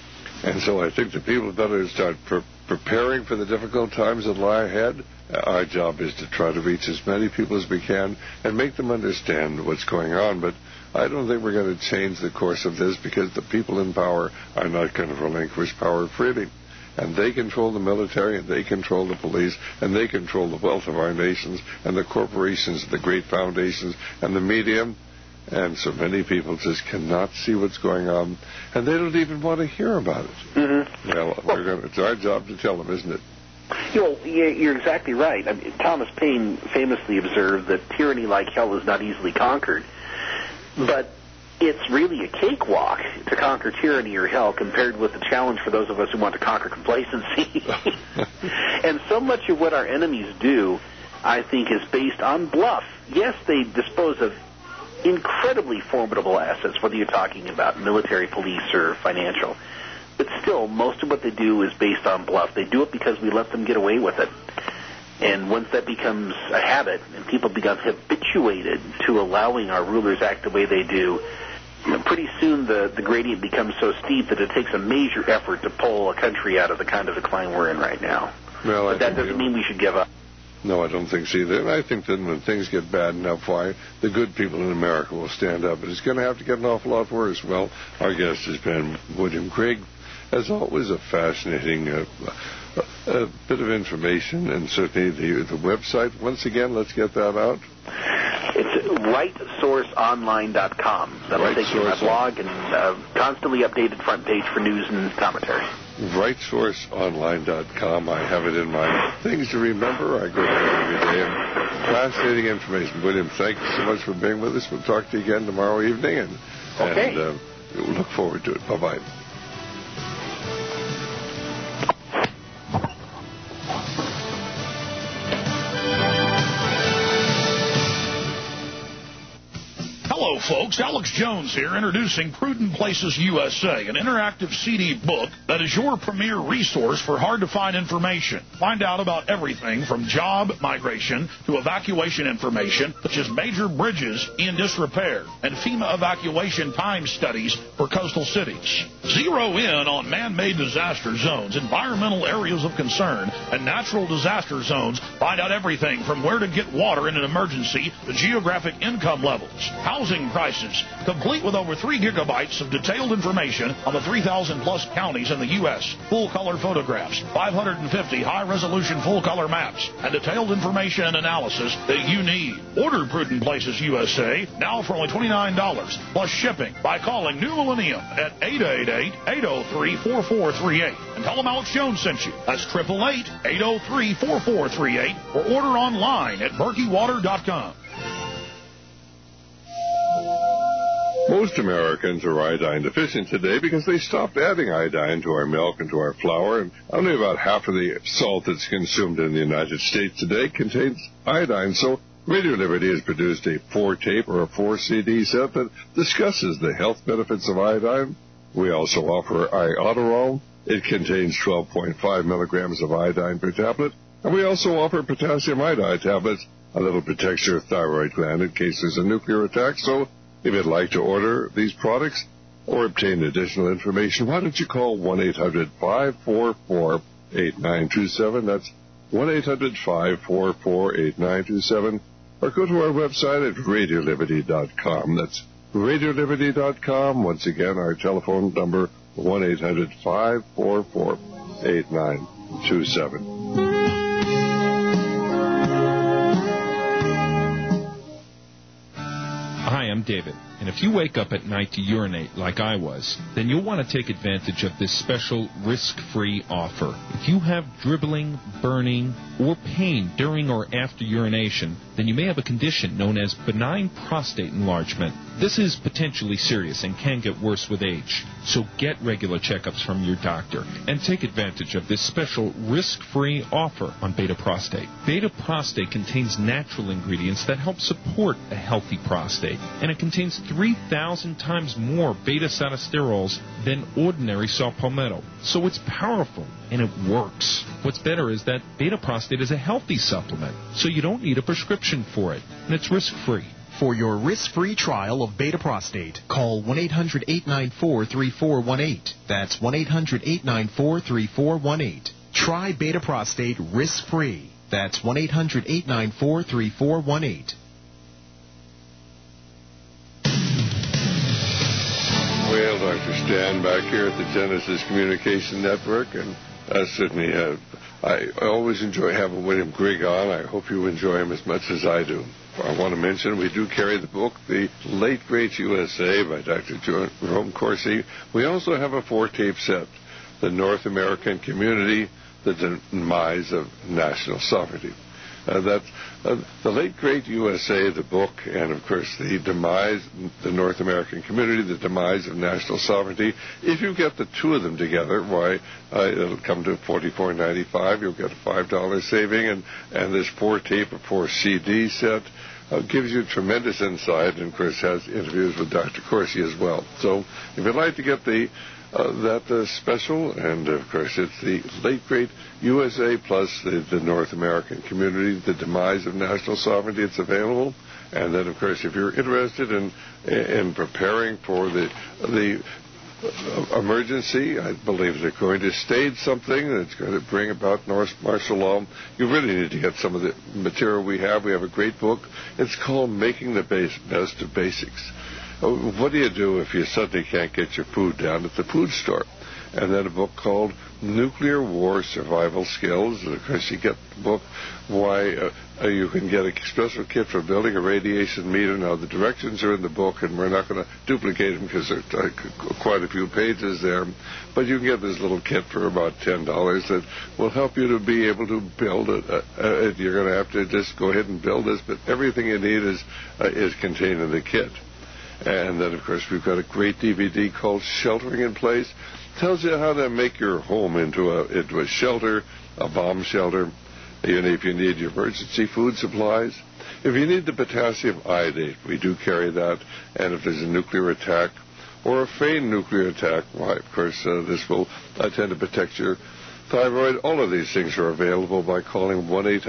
And so I think the people better start preparing for the difficult times that lie ahead. Our job is to try to reach as many people as we can and make them understand what's going on. But I don't think we're going to change the course of this, because the people in power are not going to relinquish power freely. And they control the military, and they control the police, and they control the wealth of our nations, and the corporations, the great foundations, and the media. And so many people just cannot see what's going on, and they don't even want to hear about it.
Mm-hmm.
Well, it's our job to tell them, isn't it?
You're exactly right. I mean, Thomas Paine famously observed that tyranny like hell is not easily conquered, but it's really a cakewalk to conquer tyranny or hell compared with the challenge for those of us who want to conquer complacency. And so much of what our enemies do, I think, is based on bluff. Yes, they dispose of incredibly formidable assets, whether you're talking about military, police, or financial. But still, most of what they do is based on bluff. They do it because we let them get away with it. And once that becomes a habit and people become habituated to allowing our rulers act the way they do, pretty soon the gradient becomes so steep that it takes a major effort to pull a country out of the kind of decline we're in right now.
Well,
but that doesn't mean we should give up.
No, I don't think so either. And I think that when things get bad enough, why the good people in America will stand up. But it's going to have to get an awful lot worse. Well, our guest has been William Craig. As always, a fascinating a bit of information, and certainly the website. Once again, let's get that out.
It's rightsourceonline.com. That'll take you to my blog and constantly updated front page for news and commentary.
rightsourceonline.com. I have it in my things to remember. I go there every day. And fascinating information. William, thank you so much for being with us. We'll talk to you again tomorrow evening, and we'll look forward to it. Bye-bye.
Hello, folks. Alex Jones here, introducing Prudent Places USA, an interactive CD book that is your premier resource for hard-to-find information. Find out about everything from job migration to evacuation information, such as major bridges in disrepair and FEMA evacuation time studies for coastal cities. Zero in on man-made disaster zones, environmental areas of concern, and natural disaster zones. Find out everything from where to get water in an emergency to geographic income levels, housing prices, complete with over 3 gigabytes of detailed information on the 3,000-plus counties in the U.S., full-color photographs, 550 high-resolution full-color maps, and detailed information and analysis that you need. Order Prudent Places USA now for only $29 plus shipping by calling New Millennium at 888-803-4438 and tell them Alex Jones sent you. That's 888-803-4438 or order online at berkeywater.com.
Most Americans are iodine deficient today because they stopped adding iodine to our milk and to our flour, and only about half of the salt that's consumed in the United States today contains iodine. So Radio Liberty has produced a 4-tape or a 4-CD set that discusses the health benefits of iodine. We also offer Iodoral. It contains 12.5 milligrams of iodine per tablet, and we also offer potassium iodide tablets. A little protects your thyroid gland in case there's a nuclear attack. So if you'd like to order these products or obtain additional information, why don't you call 1-800-544-8927. That's 1-800-544-8927. Or go to our website at RadioLiberty.com. That's RadioLiberty.com. Once again, our telephone number, 1-800-544-8927.
Hi, I'm David, and if you wake up at night to urinate like I was, then you'll want to take advantage of this special risk-free offer. If you have dribbling, burning, or pain during or after urination, then you may have a condition known as benign prostate enlargement. This is potentially serious and can get worse with age, so get regular checkups from your doctor and take advantage of this special risk-free offer on Beta Prostate. Beta Prostate contains natural ingredients that help support a healthy prostate, and it contains 3,000 times more beta-sinosterols than ordinary saw palmetto. So it's powerful, and it works. What's better is that Beta Prostate is a healthy supplement, so you don't need a prescription for it, and it's risk-free.
For your risk-free trial of Beta Prostate, call 1-800-894-3418. That's 1-800-894-3418. Try Beta Prostate risk-free. That's 1-800-894-3418.
Well, Dr. Stan back here at the Genesis Communication Network, and I certainly have. I always enjoy having William Grigg on. I hope you enjoy him as much as I do. I want to mention we do carry the book, The Late Great USA by Dr. Jerome Corsi. We also have a 4-tape set, The North American Community, The Demise of National Sovereignty. That's The Late Great USA, the book, and of course the North American Community, The Demise of National Sovereignty. If you get the two of them together, why, it'll come to $44.95. You'll get a $5 saving, and this 4-tape or 4-CD set gives you tremendous insight, and of course has interviews with Dr. Corsi as well. So if you'd like to get that special, and of course it's The Late Great USA plus the North American Community, The Demise of National Sovereignty, it's available. And then of course if you're interested in preparing for the emergency, I believe they're going to stage something that's going to bring about martial law. You really need to get some of the material we have. We have a great book. It's called Making the Best of Basics. What do you do if you suddenly can't get your food down at the food store? And then a book called Nuclear War Survival Skills. And of course, you get the book why you can get a special kit for building a radiation meter. Now, the directions are in the book, and we're not going to duplicate them because there are quite a few pages there. But you can get this little kit for about $10 that will help you to be able to build it. You're going to have to just go ahead and build this, but everything you need is contained in the kit. And then, of course, we've got a great DVD called Sheltering in Place. Tells you how to make your home into a shelter, a bomb shelter, even if you need your emergency food supplies. If you need the potassium iodate, we do carry that. And if there's a nuclear attack or a feigned nuclear attack, why, of course, this will tend to protect your thyroid. All of these things are available by calling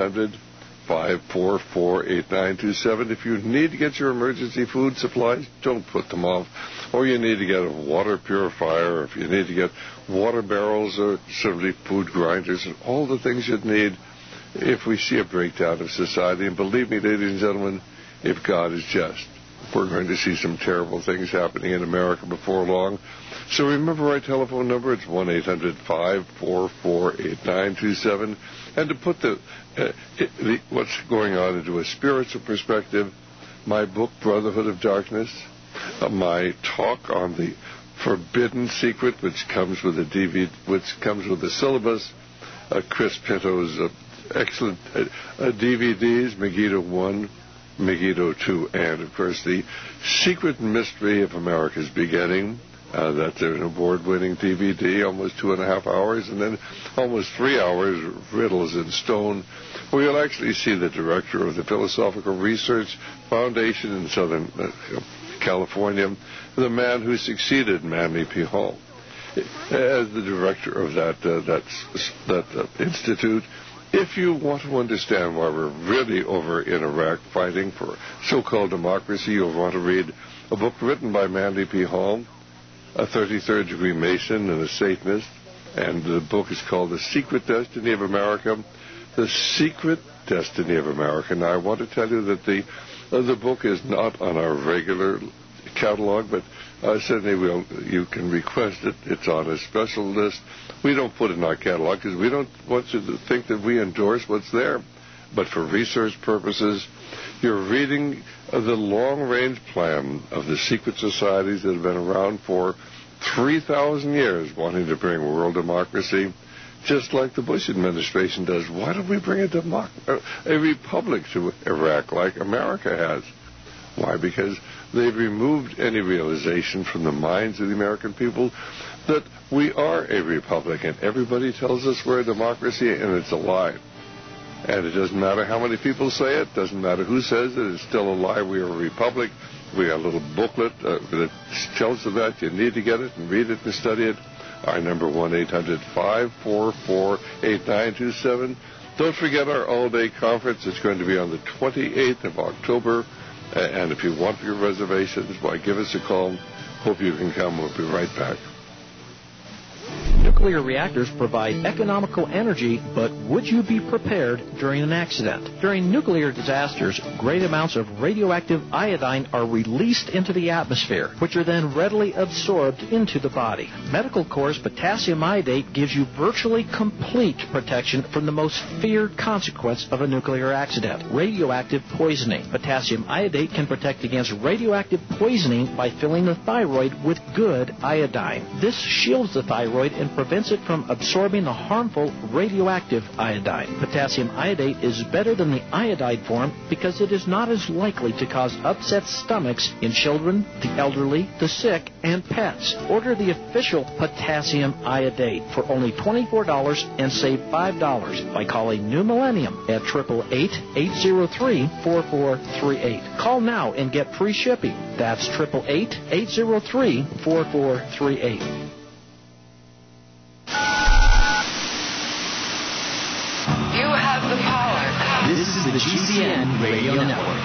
1-800-544-8927. If you need to get your emergency food supplies, don't put them off. Or you need to get a water purifier, or if you need to get water barrels or simply food grinders and all the things you'd need if we see a breakdown of society. And believe me, ladies and gentlemen, if God is just, we're going to see some terrible things happening in America before long. So remember our telephone number. It's 1-800-544-8927. And to put what's going on into a spiritual perspective, my book, Brotherhood of Darkness, my talk on the Forbidden Secret, which comes with a DVD, which comes with a syllabus, Chris Pinto's excellent DVDs, Megiddo 1, Megiddo 2, and, of course, The Secret Mystery of America's Beginning. That's an award-winning DVD, almost 2.5 hours, and then almost 3 hours, Riddles in Stone, where you'll actually see the director of the Philosophical Research Foundation in Southern California, the man who succeeded Manly P. Hall as the director of that institute. If you want to understand why we're really over in Iraq fighting for so-called democracy, you'll want to read a book written by Manly P. Hall, a 33rd degree Mason and a Satanist, and the book is called The Secret Destiny of America. The Secret Destiny of America. Now, I want to tell you that the book is not on our regular catalog, but certainly you can request it. It's on a special list. We don't put it in our catalog because we don't want you to think that we endorse what's there. But for research purposes, you're reading the long-range plan of the secret societies that have been around for 3,000 years wanting to bring world democracy, just like the Bush administration does. Why don't we bring a republic to Iraq like America has? Why? Because they've removed any realization from the minds of the American people that we are a republic, and everybody tells us we're a democracy, and it's a lie. And it doesn't matter how many people say it, doesn't matter who says it, it's still a lie. We are a republic. We got a little booklet that tells you that. You need to get it and read it and study it. Our number, 1-800-544-8927. Don't forget our all-day conference. It's going to be on the 28th of October And if you want your reservations, why, give us a call. Hope you can come. We'll be right back.
Nuclear reactors provide economical energy, but would you be prepared during an accident? During nuclear disasters, great amounts of radioactive iodine are released into the atmosphere, which are then readily absorbed into the body. Medical Corps' potassium iodate gives you virtually complete protection from the most feared consequence of a nuclear accident, radioactive poisoning. Potassium iodate can protect against radioactive poisoning by filling the thyroid with good iodine. This shields the thyroid and prevents it from absorbing the harmful radioactive iodine. Potassium iodate is better than the iodide form because it is not as likely to cause upset stomachs in children, the elderly, the sick, and pets. Order the official potassium iodate for only $24 and save $5 by calling New Millennium at 888-803-4438. Call now and get free shipping. That's 888-803-4438.
You have the power.
This is the GCN Radio Network.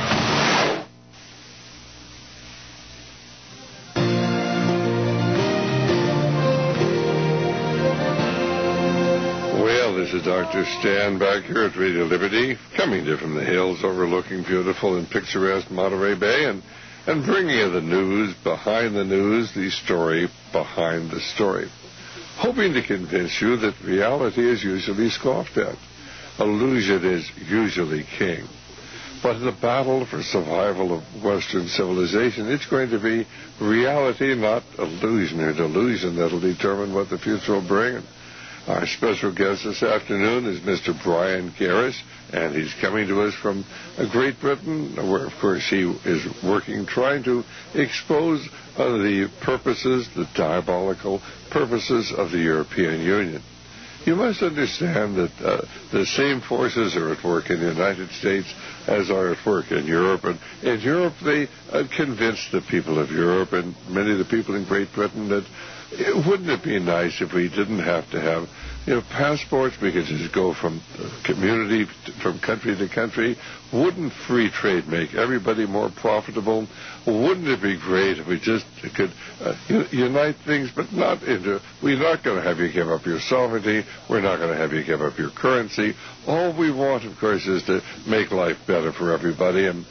Well, this is Dr. Stan back here at Radio Liberty, coming to you from the hills overlooking beautiful and picturesque Monterey Bay, and bringing you the news behind the news, the story behind the story. Hoping to convince you that reality is usually scoffed at. Illusion is usually king. But in the battle for survival of Western civilization, it's going to be reality, not illusion or delusion, that'll determine what the future will bring. Our special guest this afternoon is Mr. Brian Garris, and he's coming to us from Great Britain, where, of course, he is working, trying to expose the purposes, the diabolical purposes of the European Union. You must understand that the same forces are at work in the United States as are at work in Europe. And in Europe, they convinced the people of Europe and many of the people in Great Britain that wouldn't it be nice if we didn't have to have passports? We could just go from community, from country to country. Wouldn't free trade make everybody more profitable? Wouldn't it be great if we just could unite things, but not into, we're not going to have you give up your sovereignty. We're not going to have you give up your currency. All we want, of course, is to make life better for everybody. And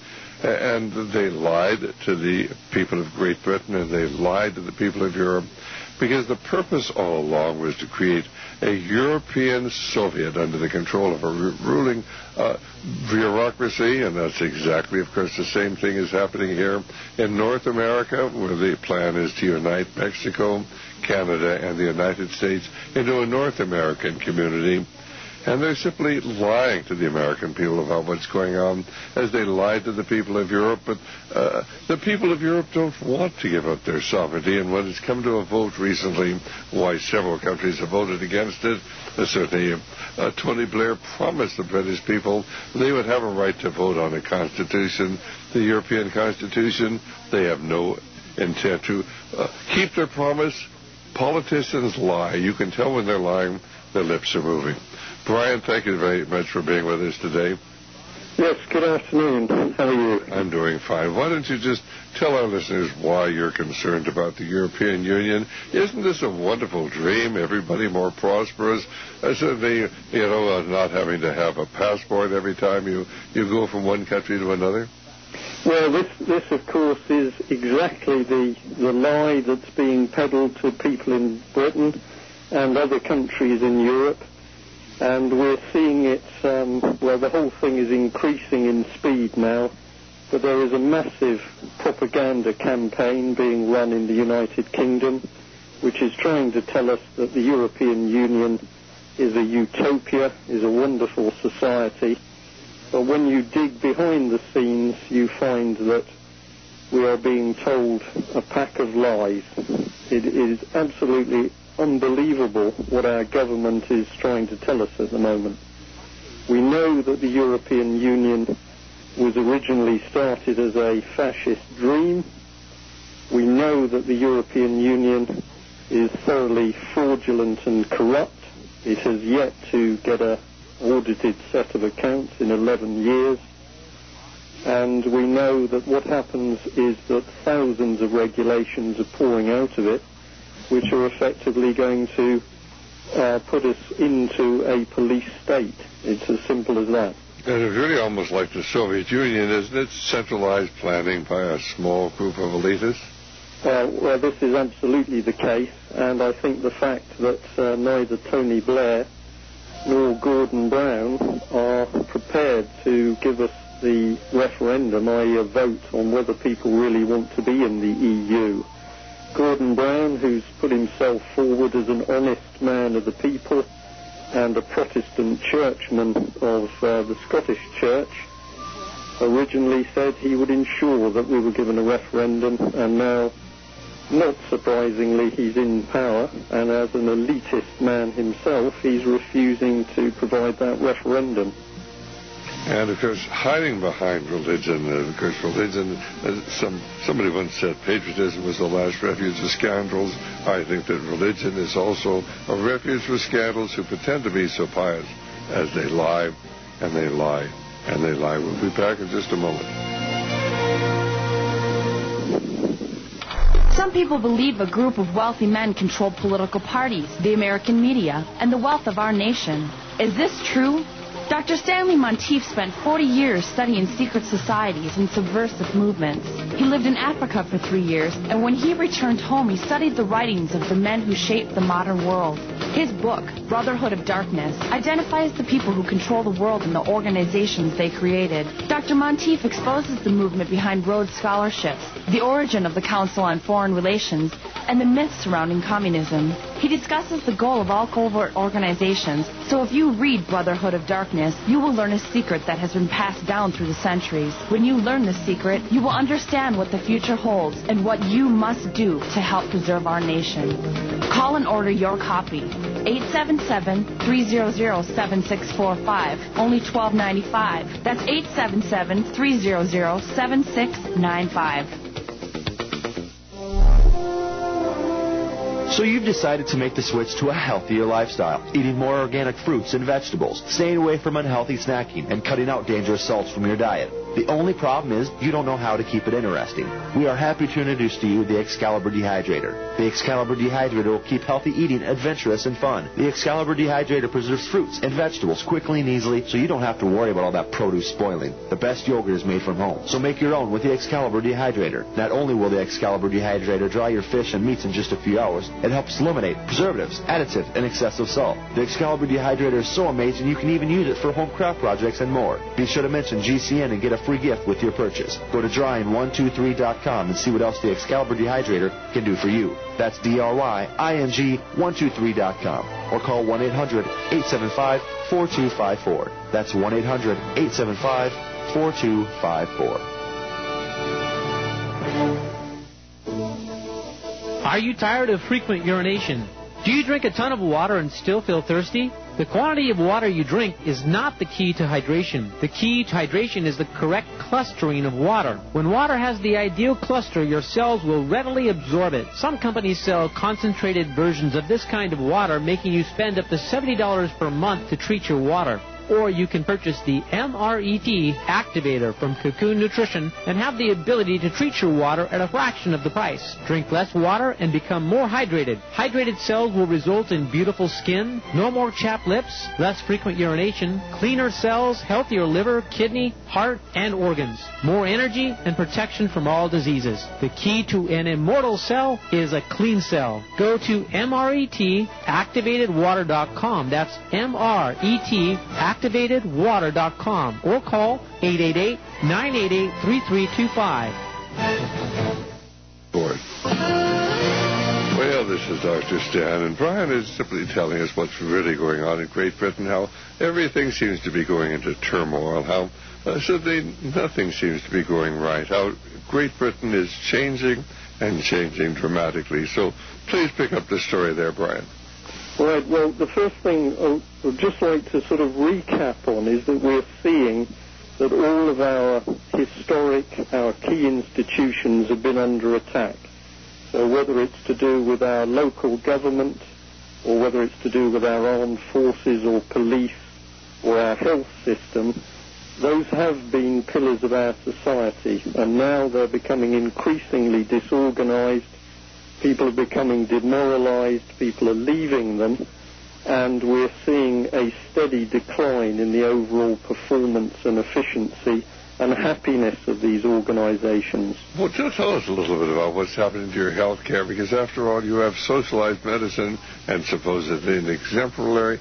they lied to the people of Great Britain, and they lied to the people of Europe, because the purpose all along was to create a European Soviet under the control of a ruling bureaucracy, and that's exactly, of course, the same thing is happening here in North America, where the plan is to unite Mexico, Canada, and the United States into a North American community. And they're simply lying to the American people about what's going on, as they lied to the people of Europe. But the people of Europe don't want to give up their sovereignty. And when it's come to a vote recently, why several countries have voted against it, certainly Tony Blair promised the British people they would have a right to vote on a constitution, the European Constitution. They have no intent to keep their promise. Politicians lie. You can tell when they're lying. Their lips are moving. Brian, thank you very much for being with us today.
Yes, good afternoon. How are you? I'm
doing fine. Why don't you just tell our listeners why you're concerned about the European Union? Isn't this a wonderful dream? Everybody more prosperous? Certainly, not having to have a passport every time you go from one country to another?
Well, this of course, is exactly the lie that's being peddled to people in Britain and other countries in Europe. And we're seeing it, the whole thing is increasing in speed now, but there is a massive propaganda campaign being run in the United Kingdom, which is trying to tell us that the European Union is a utopia, is a wonderful society. But when you dig behind the scenes, you find that we are being told a pack of lies. It is absolutely unbelievable what our government is trying to tell us at the moment. We know that the European Union was originally started as a fascist dream. We know that the European Union is thoroughly fraudulent and corrupt. It has yet to get an audited set of accounts in 11 years. And we know that what happens is that thousands of regulations are pouring out of it, which are effectively going to put us into a police state. It's as simple as that.
And it's really almost like the Soviet Union, isn't it? Centralized planning by a small group of elitists.
Well, this is absolutely the case, and I think the fact that neither Tony Blair nor Gordon Brown are prepared to give us the referendum, i.e. a vote on whether people really want to be in the EU. Gordon Brown, who's put himself forward as an honest man of the people and a Protestant churchman of the Scottish Church, originally said he would ensure that we were given a referendum, and now, not surprisingly, he's in power, and as an elitist man himself, he's refusing to provide that referendum.
And, of course, hiding behind religion, somebody once said patriotism was the last refuge of scoundrels. I think that religion is also a refuge for scoundrels who pretend to be so pious as they lie, and they lie, and they lie. We'll be back in just a moment.
Some people believe a group of wealthy men control political parties, the American media, and the wealth of our nation. Is this true? Dr. Stanley Monteith spent 40 years studying secret societies and subversive movements. He lived in Africa for 3 years, and when he returned home, he studied the writings of the men who shaped the modern world. His book, Brotherhood of Darkness, identifies the people who control the world and the organizations they created. Dr. Monteith exposes the movement behind Rhodes Scholarships, the origin of the Council on Foreign Relations, and the myths surrounding communism. He discusses the goal of all covert organizations, so if you read Brotherhood of Darkness, you will learn a secret that has been passed down through the centuries. When you learn the secret, you will understand what the future holds and what you must do to help preserve our nation. Call and order your copy. 877-300-7645. Only $12.95. That's 877-300-7695.
So you've decided to make the switch to a healthier lifestyle, eating more organic fruits and vegetables, staying away from unhealthy snacking, and cutting out dangerous salts from your diet. The only problem is you don't know how to keep it interesting. We are happy to introduce to you the Excalibur Dehydrator. The Excalibur Dehydrator will keep healthy eating adventurous and fun. The Excalibur Dehydrator preserves fruits and vegetables quickly and easily, so you don't have to worry about all that produce spoiling. The best yogurt is made from home, so make your own with the Excalibur Dehydrator. Not only will the Excalibur Dehydrator dry your fish and meats in just a few hours, it helps eliminate preservatives, additives, and excessive salt. The Excalibur Dehydrator is so amazing you can even use it for home craft projects and more. Be sure to mention GCN and get a free gift with your purchase. Go to drying123.com and see what else the Excalibur Dehydrator can do for you. That's DRYING123.com. Or call 1-800-875-4254. That's 1-800-875-4254.
Are you tired of frequent urination? Do you drink a ton of water and still feel thirsty? The quantity of water you drink is not the key to hydration. The key to hydration is the correct clustering of water. When water has the ideal cluster, your cells will readily absorb it. Some companies sell concentrated versions of this kind of water, making you spend up to $70 per month to treat your water. Or you can purchase the MRET Activator from Cocoon Nutrition and have the ability to treat your water at a fraction of the price. Drink less water and become more hydrated. Hydrated cells will result in beautiful skin, no more chapped lips, less frequent urination, cleaner cells, healthier liver, kidney, heart, and organs, more energy, and protection from all diseases. The key to an immortal cell is a clean cell. Go to MRETactivatedwater.com. That's MRETactivatedwater.com or call 888-988-3325.
Well, this is Dr. Stan, and Brian is simply telling us what's really going on in Great Britain, how everything seems to be going into turmoil, how suddenly nothing seems to be going right, how Great Britain is changing and changing dramatically. So please pick up the story there, Brian.
Right, well, the first thing I'd just like to sort of recap on is that we're seeing that all of our our key institutions have been under attack. So whether it's to do with our local government, or whether it's to do with our armed forces or police, or our health system, those have been pillars of our society, and now they're becoming increasingly disorganized. People are becoming demoralized, people are leaving them, and we're seeing a steady decline in the overall performance and efficiency and happiness of these organizations.
Well, just tell us a little bit about what's happening to your health care, because after all, you have socialized medicine and supposedly an exemplary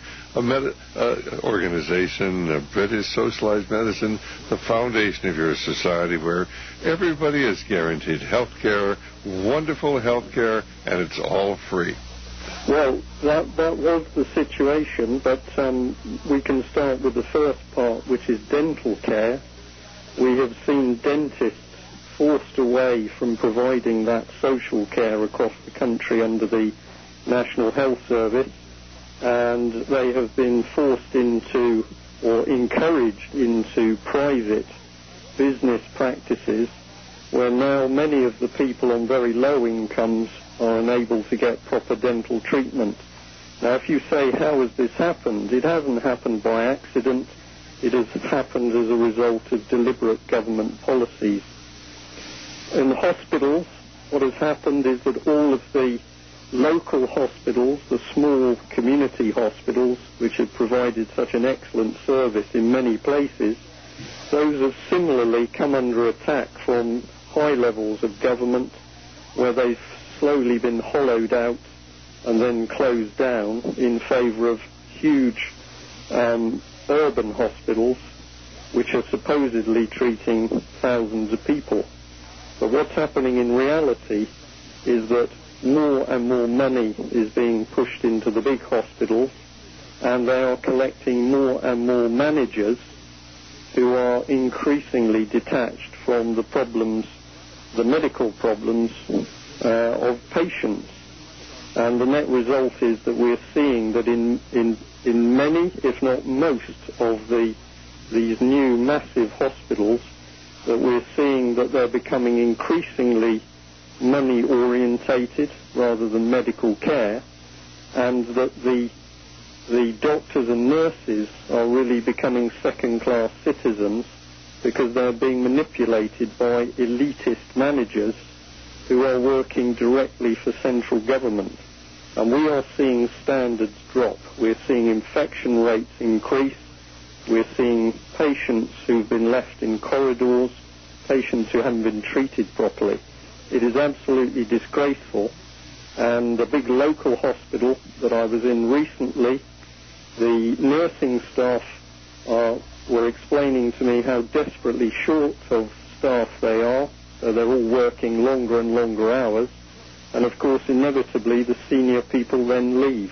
organization, British Socialized Medicine, the foundation of your society, where everybody is guaranteed health care, wonderful health care, and it's all free.
Well, that was the situation, but we can start with the first part, which is dental care. We have seen dentists forced away from providing that social care across the country under the National Health Service, and they have been forced into or encouraged into private business practices, where now many of the people on very low incomes are unable to get proper dental treatment. Now, if you say, how has this happened? It hasn't happened by accident. It has happened as a result of deliberate government policies. In the hospitals, what has happened is that all of the local hospitals, the small community hospitals, which have provided such an excellent service in many places, those have similarly come under attack from high levels of government, where they've slowly been hollowed out and then closed down in favour of huge urban hospitals, which are supposedly treating thousands of people. But what's happening in reality is that more and more money is being pushed into the big hospitals, and they are collecting more and more managers who are increasingly detached from the problems, the medical problems of patients. And the net result is that we're seeing that in many, if not most, of these new massive hospitals, that we're seeing that they're becoming increasingly money orientated rather than medical care, and that the doctors and nurses are really becoming second-class citizens because they're being manipulated by elitist managers who are working directly for central government. And we are seeing standards drop. We're seeing infection rates increase. We're seeing patients who've been left in corridors, patients who haven't been treated properly. It is absolutely disgraceful. And a big local hospital that I was in recently, the nursing staff were explaining to me how desperately short of staff they are. They're all working longer and longer hours. And, of course, inevitably, the senior people then leave.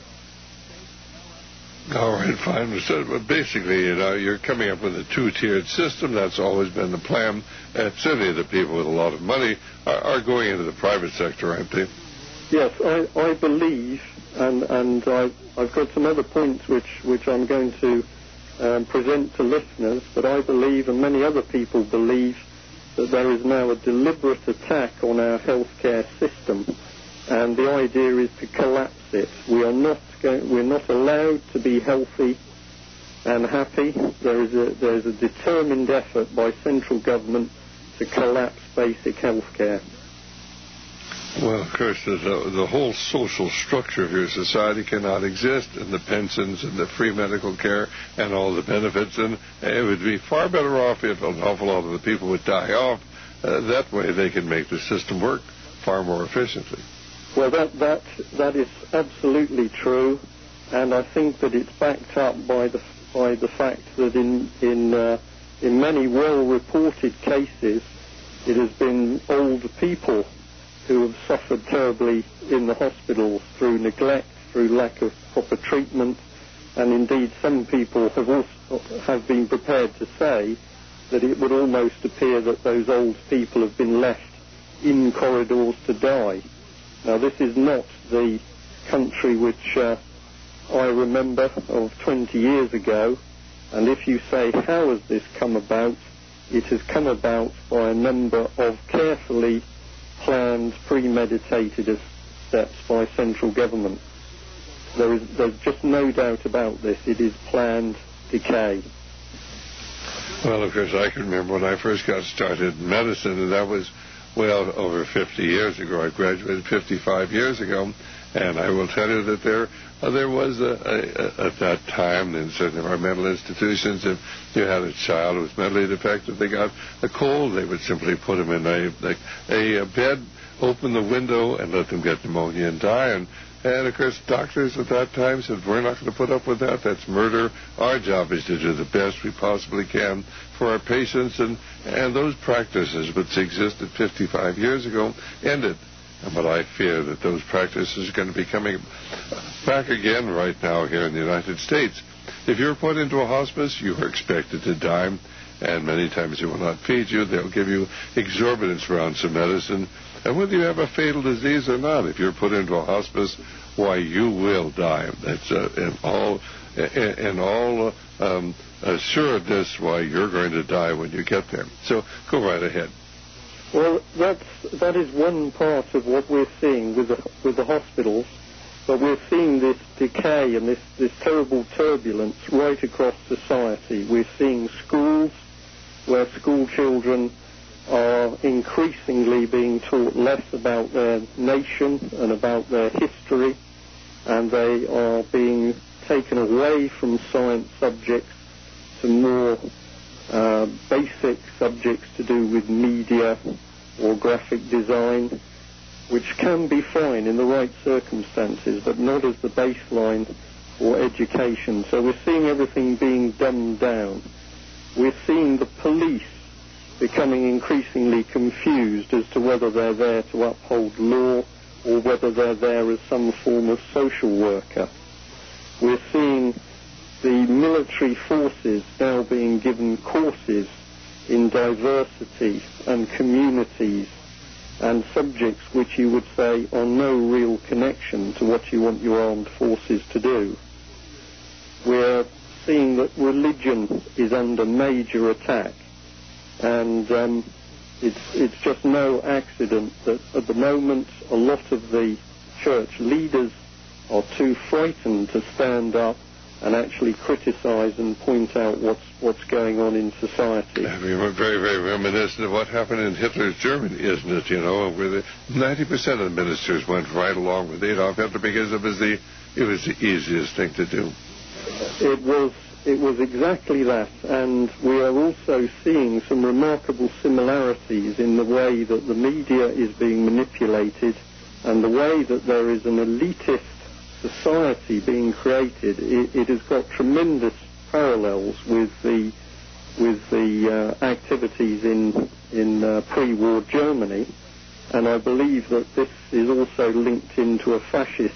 All right, fine. So basically, you're coming up with a two-tiered system. That's always been the plan. And certainly the people with a lot of money are going into the private sector, aren't they?
Yes, I believe, and I've got some other points which I'm going to present to listeners, but I believe, and many other people believe, that there is now a deliberate attack on our healthcare system, and the idea is to collapse it. We're not allowed to be healthy and happy. There is a determined effort by central government to collapse basic healthcare.
Well, of course, the whole social structure of your society cannot exist, and the pensions and the free medical care and all the benefits, and it would be far better off if an awful lot of the people would die off. That way they can make the system work far more efficiently.
Well, that is absolutely true, and I think that it's backed up by the fact that in many well-reported cases, it has been old people who have suffered terribly in the hospitals through neglect, through lack of proper treatment, and indeed some people have been prepared to say that it would almost appear that those old people have been left in corridors to die. Now, this is not the country which I remember of 20 years ago, and if you say, how has this come about, it has come about by a number of carefully planned, premeditated steps by central government. There's just no doubt about this. It is planned decay.
Well, of course, I can remember when I first got started in medicine, and that was, well, over 50 years ago. I graduated 55 years ago, and I will tell you that there was, at that time, in certain of our mental institutions, if you had a child who was mentally defective, they got a cold, they would simply put them in a bed, open the window, and let them get pneumonia and die. And, of course, doctors at that time said, we're not going to put up with that. That's murder. Our job is to do the best we possibly can for our patients. And those practices, which existed 55 years ago, ended. But I fear that those practices are going to be coming back again right now here in the United States. If you're put into a hospice, you are expected to die, and many times they will not feed you. They'll give you exorbitant amounts of medicine. And whether you have a fatal disease or not, if you're put into a hospice, why, you will die. That's in all assuredness why you're going to die when you get there. So go right ahead.
Well, that is one part of what we're seeing with the hospitals, but we're seeing this decay and this terrible turbulence right across society. We're seeing schools where school children are increasingly being taught less about their nation and about their history, and they are being taken away from science subjects to more basic subjects to do with media or graphic design, which can be fine in the right circumstances, but not as the baseline for education. So we're seeing everything being dumbed down. We're seeing the police becoming increasingly confused as to whether they're there to uphold law or whether they're there as some form of social worker. We're seeing the military forces now being given courses in diversity and communities and subjects which you would say are no real connection to what you want your armed forces to do. We're seeing that religion is under major attack, and it's just no accident that at the moment a lot of the church leaders are too frightened to stand up and actually criticize and point out what's going on in society.
Very, very reminiscent of what happened in Hitler's Germany, isn't it? You know, where 90% of the ministers went right along with Adolf Hitler because it was the easiest thing to do.
It was exactly that, and we are also seeing some remarkable similarities in the way that the media is being manipulated and the way that there is an elitist society being created. It has got tremendous parallels with the activities in pre-war Germany, and I believe that this is also linked into a fascist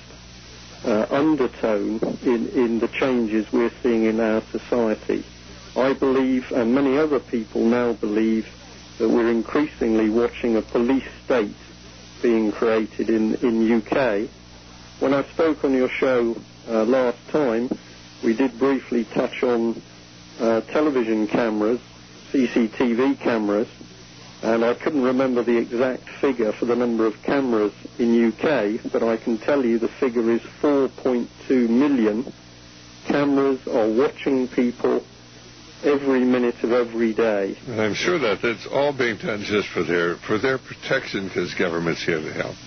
undertone in the changes we're seeing in our society. I believe, and many other people now believe, that we're increasingly watching a police state being created in UK. When I spoke on your show last time, we did briefly touch on television cameras, CCTV cameras, and I couldn't remember the exact figure for the number of cameras in UK, but I can tell you the figure is 4.2 million. Cameras are watching people every minute of every day.
And I'm sure that it's all being done just for their protection, because government's here to help.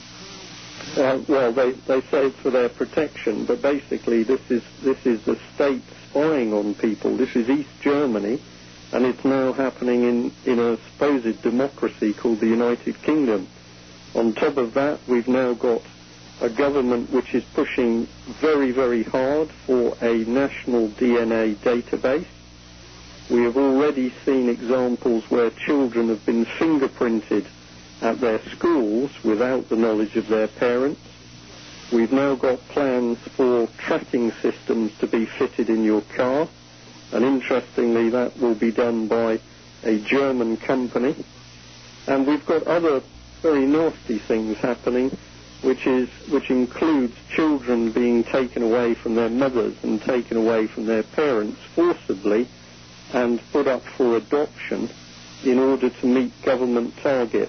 Well, they say it's for their protection, but basically this is the state spying on people. This is East Germany, and it's now happening in a supposed democracy called the United Kingdom. On top of that, we've now got a government which is pushing very, very hard for a national DNA database. We have already seen examples where children have been fingerprinted at their schools without the knowledge of their parents. We've now got plans for tracking systems to be fitted in your car, and interestingly that will be done by a German company. And we've got other very nasty things happening, which includes children being taken away from their mothers and taken away from their parents forcibly and put up for adoption in order to meet government targets.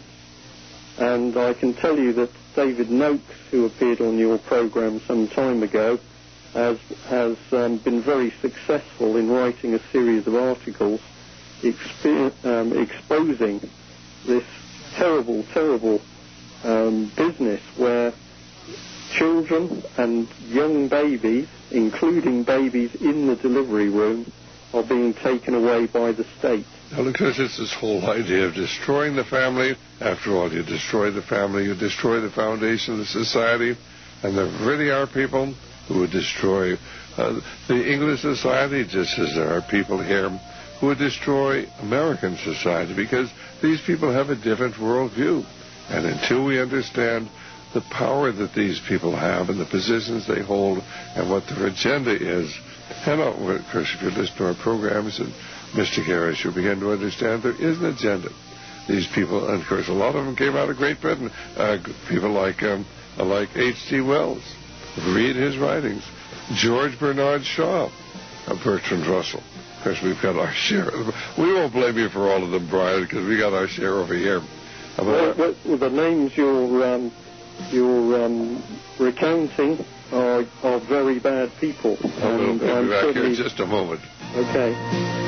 And I can tell you that David Noakes, who appeared on your program some time ago, has been very successful in writing a series of articles exposing this terrible, terrible business where children and young babies, including babies in the delivery room, are being taken away by the state.
Well, because it's this whole idea of destroying the family. After all, you destroy the family, you destroy the foundation of the society, and there really are people who would destroy the English society, just as there are people here who would destroy American society, because these people have a different worldview. And until we understand the power that these people have and the positions they hold and what their agenda is, and of course, if you listen to our programs and Mystic Harris, you'll begin to understand there is an agenda. These people, and of course, a lot of them came out of Great Britain. People like H.G. Wells. Read his writings. George Bernard Shaw. Bertrand Russell. Of course, we've got our share. We won't blame you for all of them, Brian, because we got our share over here.
Well, the names you're recounting are very bad people.
We'll be back here in just a moment.
Okay.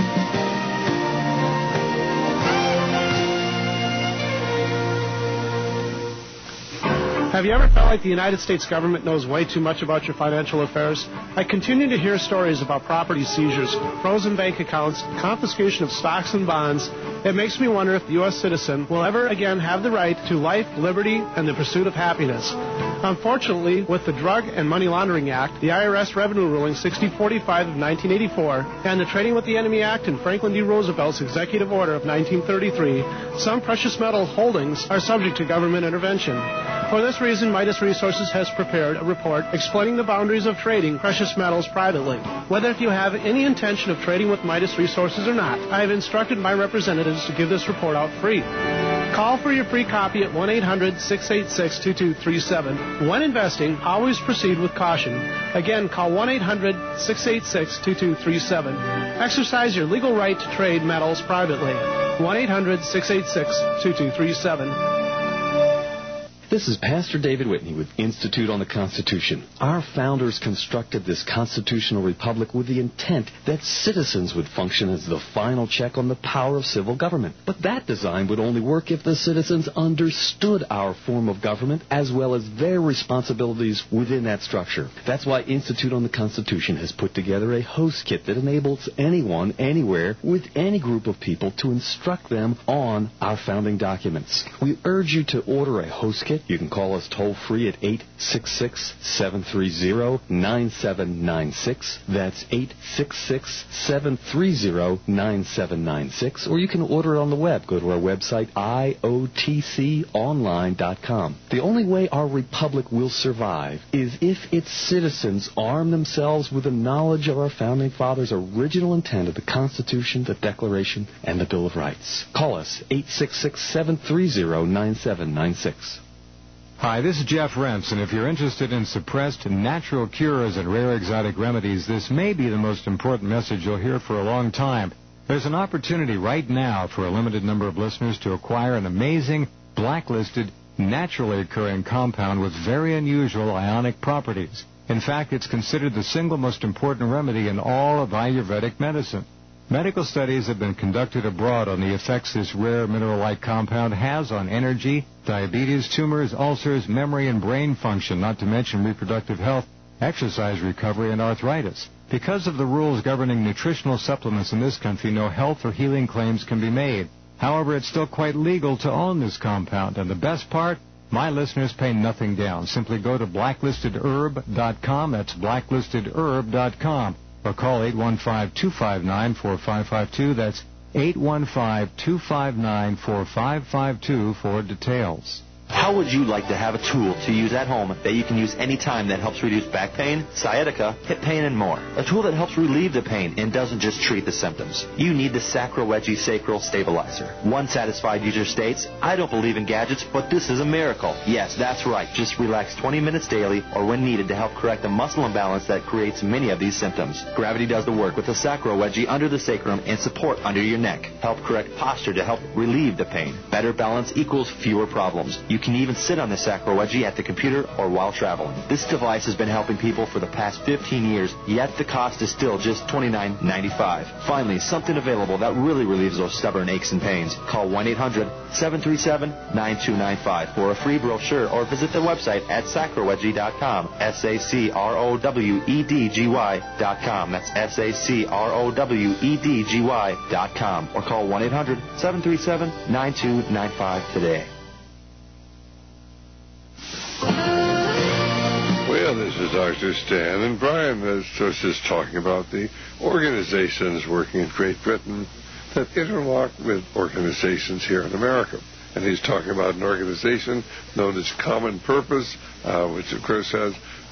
Have you ever felt like the United States government knows way too much about your financial affairs? I continue to hear stories about property seizures, frozen bank accounts, confiscation of stocks and bonds. It makes me wonder if the U.S. citizen will ever again have the right to life, liberty, and the pursuit of happiness. Unfortunately, with the Drug and Money Laundering Act, the IRS Revenue Ruling 6045 of 1984, and the Trading with the Enemy Act and Franklin D. Roosevelt's Executive Order of 1933, some precious metal holdings are subject to government intervention. For this reason, Midas Resources has prepared a report explaining the boundaries of trading precious metals privately. Whether if you have any intention of trading with Midas Resources or not, I have instructed my representatives to give this report out free. Call for your free copy at 1-800-686-2237. When investing, always proceed with caution. Again, call 1-800-686-2237. Exercise your legal right to trade metals privately. 1-800-686-2237.
This is Pastor David Whitney with Institute on the Constitution. Our founders constructed this constitutional republic with the intent that citizens would function as the final check on the power of civil government. But that design would only work if the citizens understood our form of government as well as their responsibilities within that structure. That's why Institute on the Constitution has put together a host kit that enables anyone, anywhere, with any group of people to instruct them on our founding documents. We urge you to order a host kit. You can call us toll-free at 866-730-9796. That's 866-730-9796. Or you can order it on the web. Go to our website, iotconline.com. The only way our republic will survive is if its citizens arm themselves with the knowledge of our founding fathers' original intent of the Constitution, the Declaration, and the Bill of Rights. Call us, 866-730-9796.
Hi, this is Jeff Rents, and if you're interested in suppressed natural cures and rare exotic remedies, this may be the most important message you'll hear for a long time. There's an opportunity right now for a limited number of listeners to acquire an amazing, blacklisted, naturally occurring compound with very unusual ionic properties. In fact, it's considered the single most important remedy in all of Ayurvedic medicine. Medical studies have been conducted abroad on the effects this rare mineral-like compound has on energy, diabetes, tumors, ulcers, memory and brain function, not to mention reproductive health, exercise recovery, and arthritis. Because of the rules governing nutritional supplements in this country, no health or healing claims can be made. However, it's still quite legal to own this compound, and the best part, my listeners pay nothing down. Simply go to blacklistedherb.com, that's blacklistedherb.com. Or call 815-259-4552. That's 815-259-4552 for details.
How would you like to have a tool to use at home that you can use anytime that helps reduce back pain, sciatica, hip pain, and more? A tool that helps relieve the pain and doesn't just treat the symptoms. You need the Sacro-Wedgie Sacral Stabilizer. One satisfied user states, I don't believe in gadgets, but this is a miracle. Yes, that's right. Just relax 20 minutes daily or when needed to help correct the muscle imbalance that creates many of these symptoms. Gravity does the work with the Sacro-Wedgie under the sacrum and support under your neck. Help correct posture to help relieve the pain. Better balance equals fewer problems. You You can even sit on the Sacro Wedgie at the computer or while traveling. This device has been helping people for the past 15 years, yet the cost is still just $29.95. Finally, something available that really relieves those stubborn aches and pains. Call 1-800-737-9295 for a free brochure or visit the website at sacrowedgy.com. SACROWEDGY.com. That's SACROWEDGY.com. Or call 1-800-737-9295 today.
Well, this is Dr. Stan, and Brian was just talking about the organizations working in Great Britain that interlock with organizations here in America. And he's talking about an organization known as Common Purpose, which, of course, has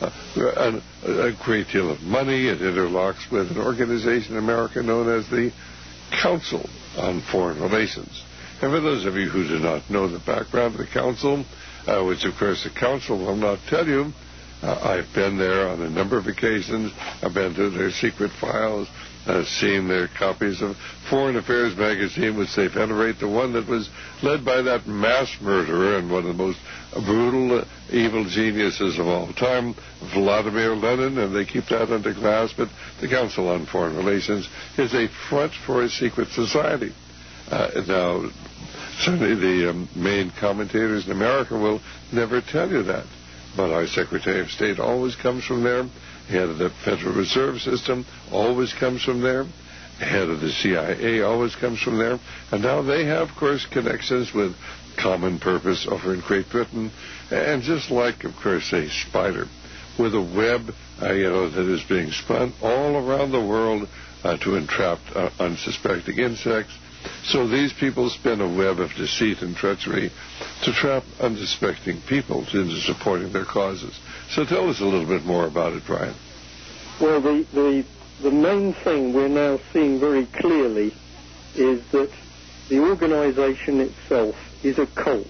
a great deal of money. It interlocks with an organization in America known as the Council on Foreign Relations. And for those of you who do not know the background of the Council, which, of course, the Council will not tell you, I've been there on a number of occasions. I've been to their secret files, seen their copies of Foreign Affairs magazine, which they venerate, the one that was led by that mass murderer and one of the most brutal, evil geniuses of all time, Vladimir Lenin, and they keep that under glass. But the Council on Foreign Relations is a front for a secret society. Now, certainly the main commentators in America will never tell you that. But our Secretary of State always comes from there. Head of the Federal Reserve System always comes from there. Head of the CIA always comes from there. And now they have, of course, connections with Common Purpose over in Great Britain. And just like, of course, a spider with a web, that is being spun all around the world to entrap unsuspecting insects. So these people spin a web of deceit and treachery to trap unsuspecting people into supporting their causes. So tell us a little bit more about it, Brian.
Well, the main thing we're now seeing very clearly is that the organization itself is a cult.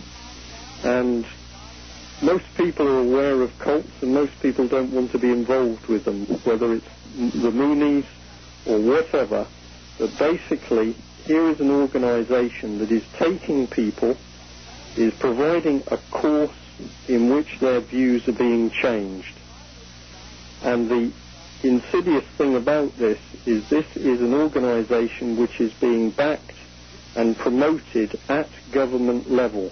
And most people are aware of cults, and most people don't want to be involved with them, whether it's the Moonies or whatever. But basically, here is an organization that is taking people, is providing a course in which their views are being changed. And the insidious thing about this is an organization which is being backed and promoted at government level.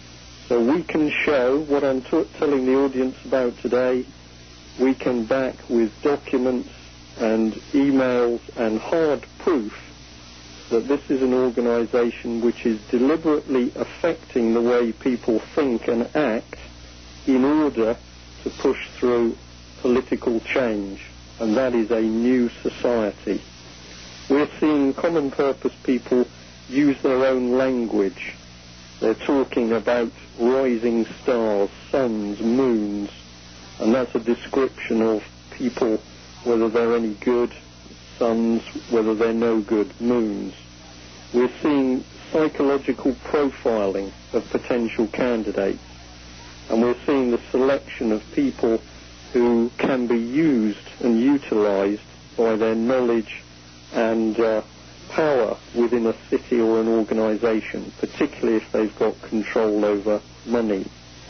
So we can show what I'm telling the audience about today, we can back with documents and emails and hard proof that this is an organization which is deliberately affecting the way people think and act in order to push through political change. And that is a new society. We're seeing Common Purpose people use their own language. They're talking about rising stars, suns, moons, and that's a description of people, whether they're any good, suns, whether they're no good, moons. We're seeing psychological profiling of potential candidates, and we're seeing the selection of people who can be used and utilized by their knowledge and power within a city or an organization, particularly if they've got control over money.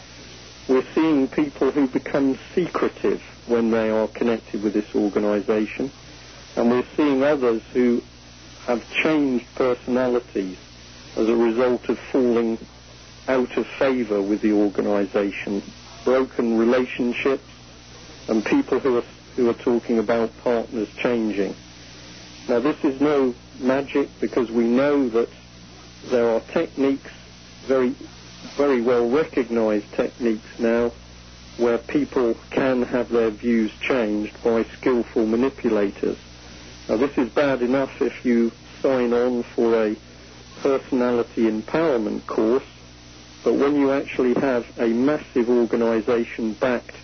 We're seeing people who become secretive when they are connected with this organization, and we're seeing others who have changed personalities as a result of falling out of favor with the organization, broken relationships, and people who are talking about partners changing. Now, this is no magic, because we know that there are techniques, very, very well recognized techniques now, where people can have their views changed by skillful manipulators. Now, this is bad enough if you sign on for a personality empowerment course, but when you actually have a massive organization backed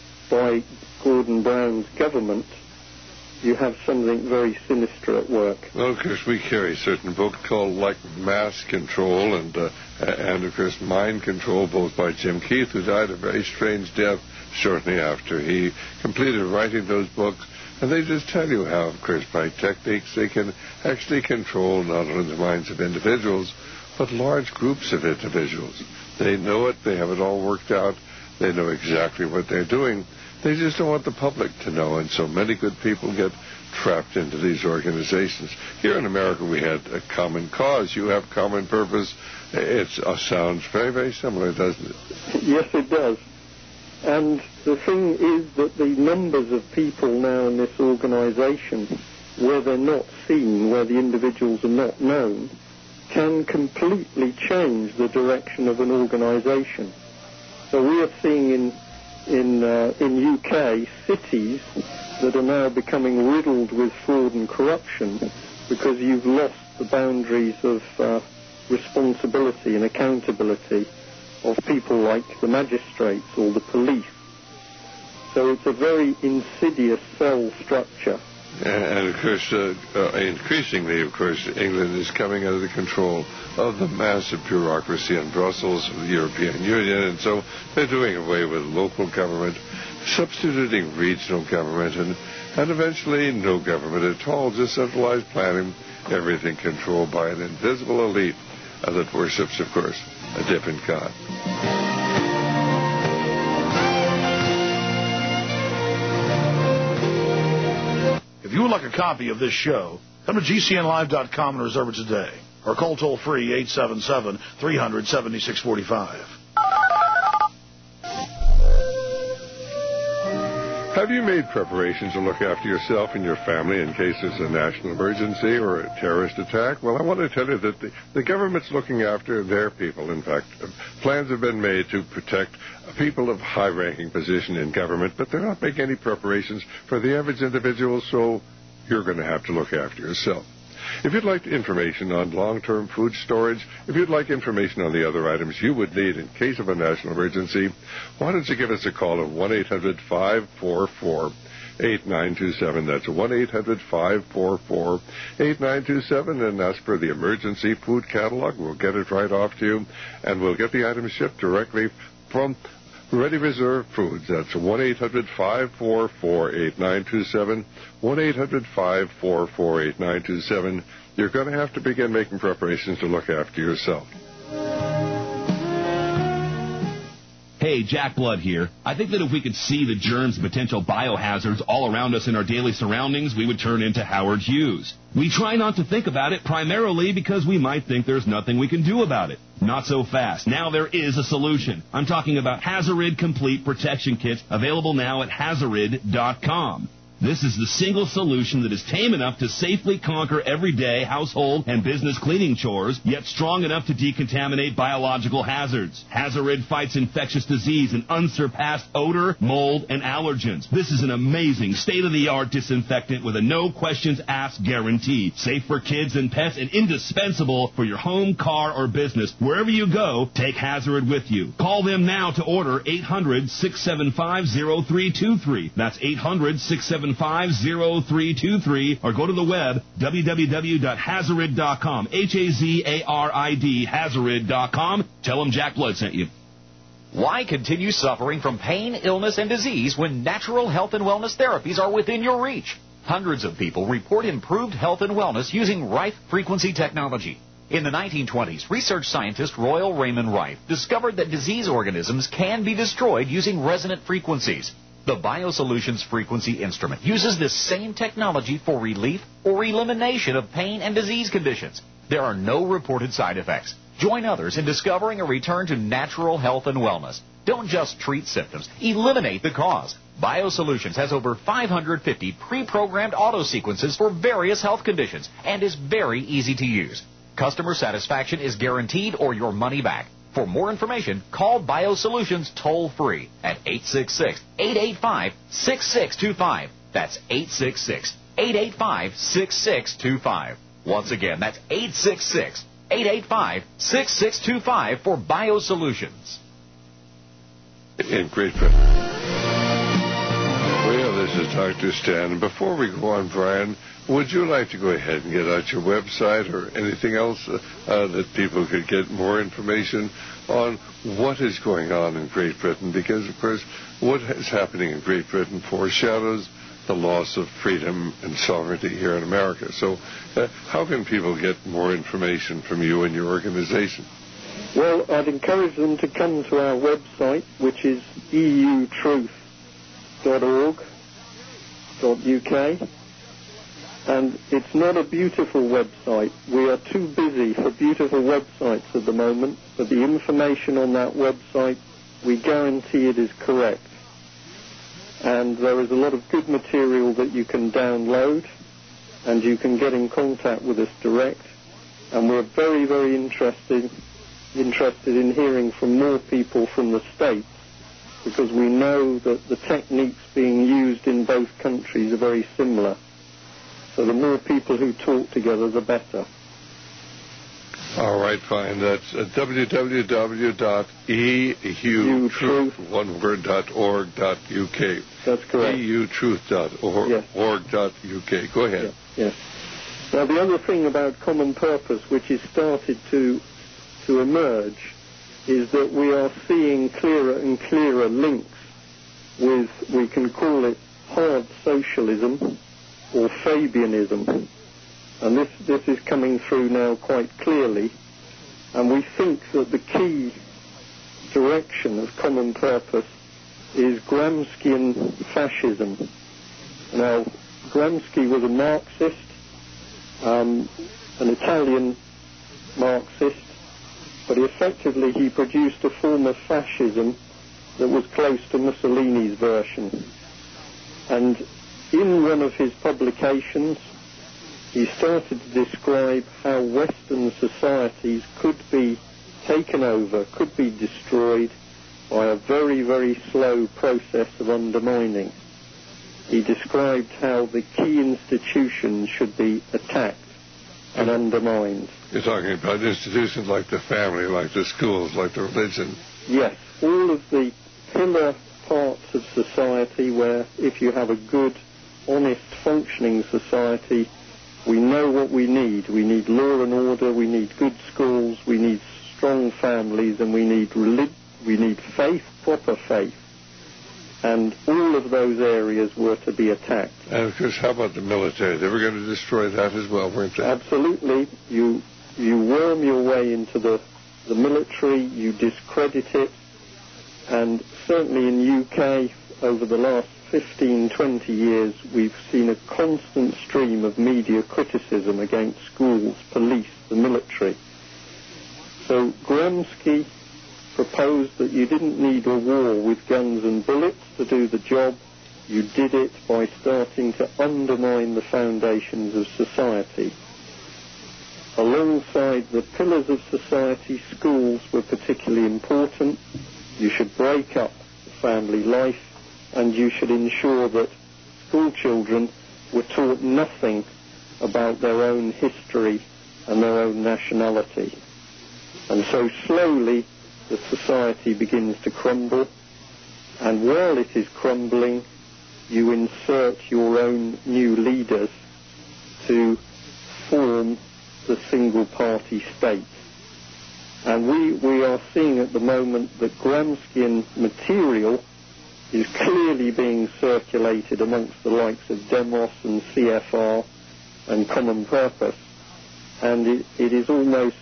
by Gordon Brown's government, you have something very sinister at work.
Well, of course, we carry a certain book called like Mass Control and of course, Mind Control, both by Jim Keith, who died a very strange death shortly after he completed writing those books. And they just tell you how, of course, by techniques they can actually control not only the minds of individuals but large groups of individuals. They know it. They have it all worked out. They know exactly what they're doing. They just don't want the public to know, and so many good people get trapped into these organizations. Here in America, we had a common cause. You have common purpose. It sounds very, very similar, doesn't it?
Yes, it does. And the thing is that the numbers of people now in this organization, where they're not seen, where the individuals are not known, can completely change the direction of an organization. So we are seeing in UK cities that are now becoming riddled with fraud and corruption because you've lost the boundaries of responsibility and accountability of people like the magistrates or the police. So it's a very insidious cell structure.
And of course, increasingly, of course, England is coming under the control of the massive bureaucracy in Brussels, of the European Union, and so they're doing away with local government, substituting regional government, and eventually no government at all, just centralized planning, everything controlled by an invisible elite that worships, of course, a different god.
If you would like a copy of this show, come to GCNlive.com and reserve it today. Or call toll-free 877-300-7645.
Have you made preparations to look after yourself and your family in case there's a national emergency or a terrorist attack? Well, I want to tell you that the government's looking after their people. In fact, plans have been made to protect people of high-ranking position in government, but they're not making any preparations for the average individual, so you're going to have to look after yourself. If you'd like information on long-term food storage, if you'd like information on the other items you would need in case of a national emergency, why don't you give us a call at 1-800-544-8927. That's 1-800-544-8927, and ask for the emergency food catalog. We'll get it right off to you, and we'll get the items shipped directly from Ready Reserve Foods. That's 1-800-544-8927, 1-800-544-8927. You're going to have to begin making preparations to look after yourself.
Hey, Jack Blood here. I think that if we could see the germs and potential biohazards all around us in our daily surroundings, we would turn into Howard Hughes. We try not to think about it primarily because we might think there's nothing we can do about it. Not so fast. Now there is a solution. I'm talking about Hazarid Complete Protection Kits, available now at Hazarid.com. This is the single solution that is tame enough to safely conquer everyday household and business cleaning chores, yet strong enough to decontaminate biological hazards. Hazarid fights infectious disease and unsurpassed odor, mold, and allergens. This is an amazing, state-of-the-art disinfectant with a no-questions-asked guarantee. Safe for kids and pets and indispensable for your home, car, or business. Wherever you go, take Hazarid with you. Call them now to order 800-675-0323. That's 800-675-0323, or go to the web, www.hazarid.com, Hazarid, Hazarid.com. Tell them Jack Blood sent you.
Why continue suffering from pain, illness, and disease when natural health and wellness therapies are within your reach? Hundreds of people report improved health and wellness using Rife frequency technology. In the 1920s, research scientist Royal Raymond Rife discovered that disease organisms can be destroyed using resonant frequencies. The BioSolutions frequency instrument uses this same technology for relief or elimination of pain and disease conditions. There are no reported side effects. Join others in discovering a return to natural health and wellness. Don't just treat symptoms, eliminate the cause. BioSolutions has over 550 pre-programmed auto sequences for various health conditions and is very easy to use. Customer satisfaction is guaranteed or your money back. For more information, call BioSolutions toll-free at 866-885-6625. That's 866-885-6625. Once again, that's 866-885-6625 for BioSolutions.
In Great Britain. Well, this is Dr. Stan. Before we go on, Brian, would you like to go ahead and get out your website or anything else that people could get more information on what is going on in Great Britain? Because, of course, what is happening in Great Britain foreshadows the loss of freedom and sovereignty here in America. So how can people get more information from you and your organization?
Well, I'd encourage them to come to our website, which is eutruth.org.uk. And it's not a beautiful website. We are too busy for beautiful websites at the moment, but the information on that website, we guarantee it is correct. And there is a lot of good material that you can download, and you can get in contact with us direct. And we're very, very interested in hearing from more people from the States, because we know that the techniques being used in both countries are very similar. So the more people who talk together, the better.
All right, fine. That's www.eutruth.org.uk.
That's correct.
eutruth.org.uk. Go ahead.
Yes. Now, the other thing about common purpose, which has started to emerge, is that we are seeing clearer and clearer links with, we can call it hard socialism or Fabianism. And this is coming through now quite clearly. And we think that the key direction of common purpose is Gramscian fascism. Now, Gramsci was a Marxist, an Italian Marxist, but effectively he produced a form of fascism that was close to Mussolini's version. And in one of his publications, he started to describe how Western societies could be taken over, could be destroyed by a very, very slow process of undermining. He described how the key institutions should be attacked and undermined.
You're talking about institutions like the family, like the schools, like the religion.
Yes, all of the pillar parts of society where if you have a good, honest, functioning society, we know what we need. We need law and order, we need good schools, we need strong families, and we need faith, proper faith. And all of those areas were to be attacked.
And of course, how about the military? They were going to destroy that as well, weren't they?
Absolutely. You worm your way into the military, you discredit it, and certainly in UK over the last 15, 20 years, we've seen a constant stream of media criticism against schools, police, the military. So Gramsci proposed that you didn't need a war with guns and bullets to do the job. You did it by starting to undermine the foundations of society. Alongside the pillars of society, schools were particularly important. You should break up the family life, and you should ensure that school children were taught nothing about their own history and their own nationality. And so slowly the society begins to crumble, and while it is crumbling, you insert your own new leaders to form the single-party state. And we are seeing at the moment that Gramscian material is clearly being circulated amongst the likes of Demos and CFR and Common Purpose, and it is almost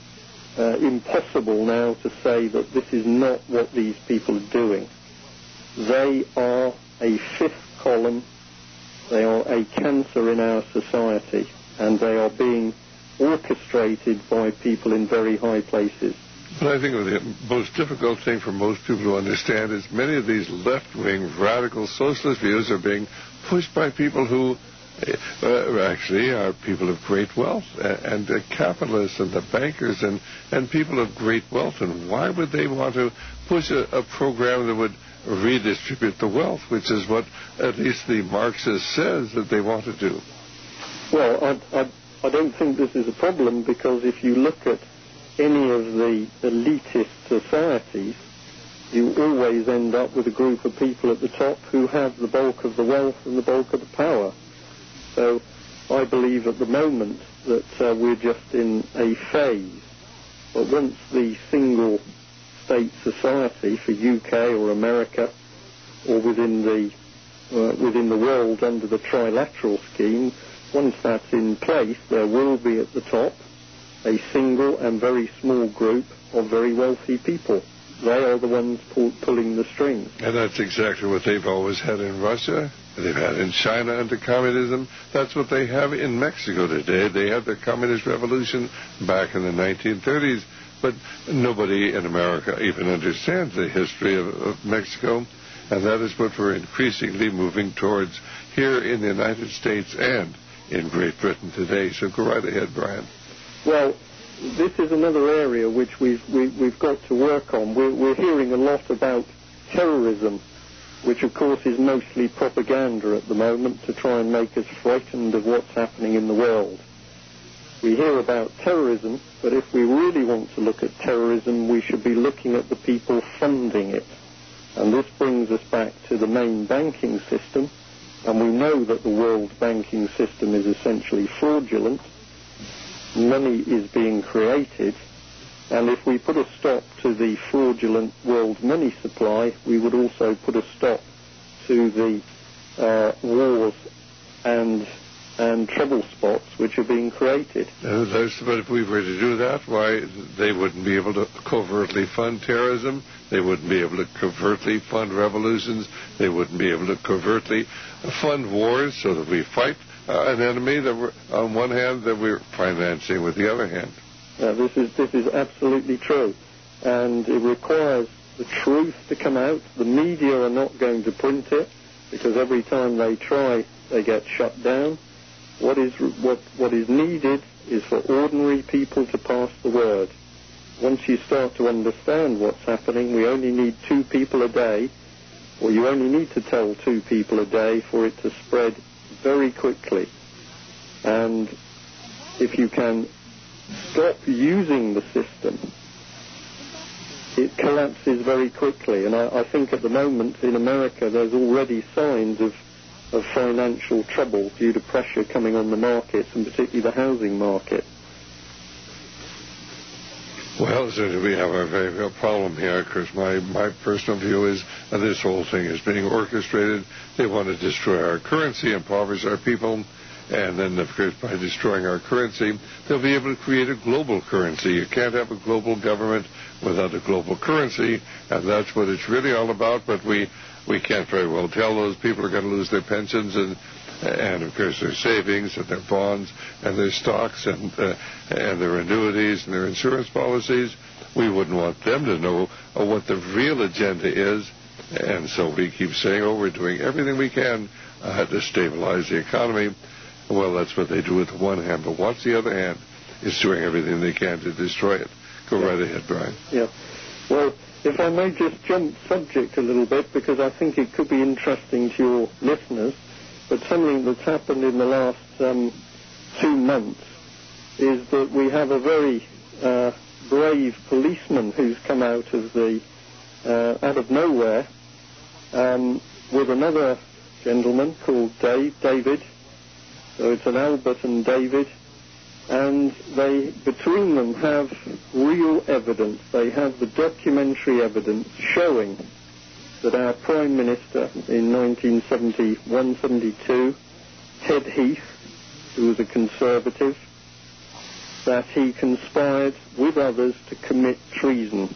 impossible now to say that this is not what these people are doing. They are a fifth column, they are a cancer in our society, and they are being orchestrated by people in very high places.
But I think the most difficult thing for most people to understand is many of these left-wing radical socialist views are being pushed by people who actually are people of great wealth, and the capitalists and the bankers and people of great wealth. And why would they want to push a program that would redistribute the wealth, which is what at least the Marxist says that they want to do?
Well, I don't think this is a problem, because if you look at any of the elitist societies, you always end up with a group of people at the top who have the bulk of the wealth and the bulk of the power. So I believe at the moment that we're just in a phase. But once the single state society for UK or America, or within the within the world under the trilateral scheme. Once that's in place, there will be at the top a single and very small group of very wealthy people. They are the ones pulling the strings.
And that's exactly what they've always had in Russia. They've had in China under communism. That's what they have in Mexico today. They had the communist revolution back in the 1930s. But nobody in America even understands the history of Mexico. And that is what we're increasingly moving towards here in the United States and in Great Britain today. So go right ahead, Brian.
Well, this is another area which we've got to work on. We're hearing a lot about terrorism, which of course is mostly propaganda at the moment to try and make us frightened of what's happening in the world. We hear about terrorism, but if we really want to look at terrorism, we should be looking at the people funding it. And this brings us back to the main banking system, and we know that the world banking system is essentially fraudulent. Money is being created, and if we put a stop to the fraudulent world money supply, we would also put a stop to the wars and trouble spots which are being created.
But if we were to do that, why, they wouldn't be able to covertly fund terrorism, they wouldn't be able to covertly fund revolutions, they wouldn't be able to covertly fund wars so that we fight an enemy that we're, on one hand, that we're financing with the other hand.
This is absolutely true, and it requires the truth to come out. The media are not going to print it, because every time they try, they get shut down. What is needed is for ordinary people to pass the word. Once you start to understand what's happening, we only need 2 people a day, or you only need to tell 2 people a day for it to spread very quickly. And if you can stop using the system, it collapses very quickly. And I think at the moment in America there's already signs of financial trouble due to pressure coming on the markets, and particularly the housing market.
Well, so we have a very real problem here, because my personal view is this whole thing is being orchestrated. They want to destroy our currency, impoverish our people, and then, of course, by destroying our currency, they'll be able to create a global currency. You can't have a global government without a global currency, and that's what it's really all about. But we can't very well tell those people are going to lose their pensions and of course their savings and their bonds and their stocks and their annuities and their insurance policies. We wouldn't want them to know what the real agenda is, and so we keep saying, we're doing everything we can to stabilize the economy. Well, that's what they do with one hand, but what's the other hand is doing everything they can to destroy it. Go right ahead, Brian.
Yeah. Well, if I may just jump subject a little bit, because I think it could be interesting to your listeners, but something that's happened in the last 2 months is that we have a very brave policeman who's come out of nowhere with another gentleman called David. So it's an Albert and David, and they, between them, have real evidence. They have the documentary evidence showing that our Prime Minister in 1971-72, Ted Heath, who was a Conservative, that he conspired with others to commit treason.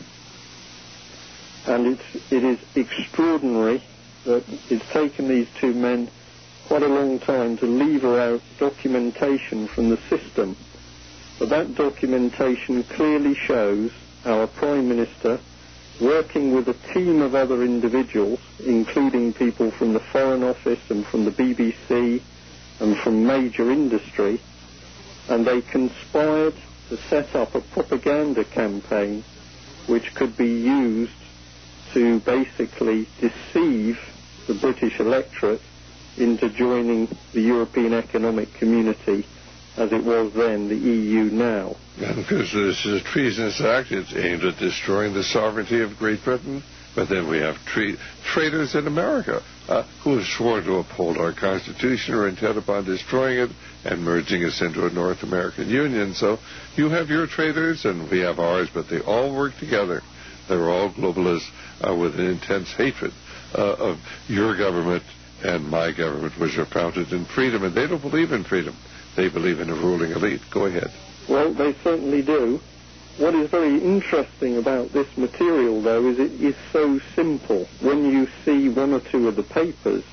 And it is extraordinary that it's taken these 2 men quite a long time to lever out documentation from the system. But that documentation clearly shows our Prime Minister working with a team of other individuals, including people from the Foreign Office and from the BBC and from major industry, and they conspired to set up a propaganda campaign which could be used to basically deceive the British electorate into joining the European Economic Community, as it was then, the EU now.
And because this is a treasonous act, it's aimed at destroying the sovereignty of Great Britain. But then we have traitors in America who have sworn to uphold our Constitution or intent upon destroying it and merging us into a North American Union. So you have your traitors and we have ours, but they all work together. They're all globalists with an intense hatred of your government and my government was founded in freedom, and they don't believe in freedom. They believe in a ruling elite. Go ahead.
Well, they certainly do. What is very interesting about this material, though, is it is so simple. When you see one or two of the papers,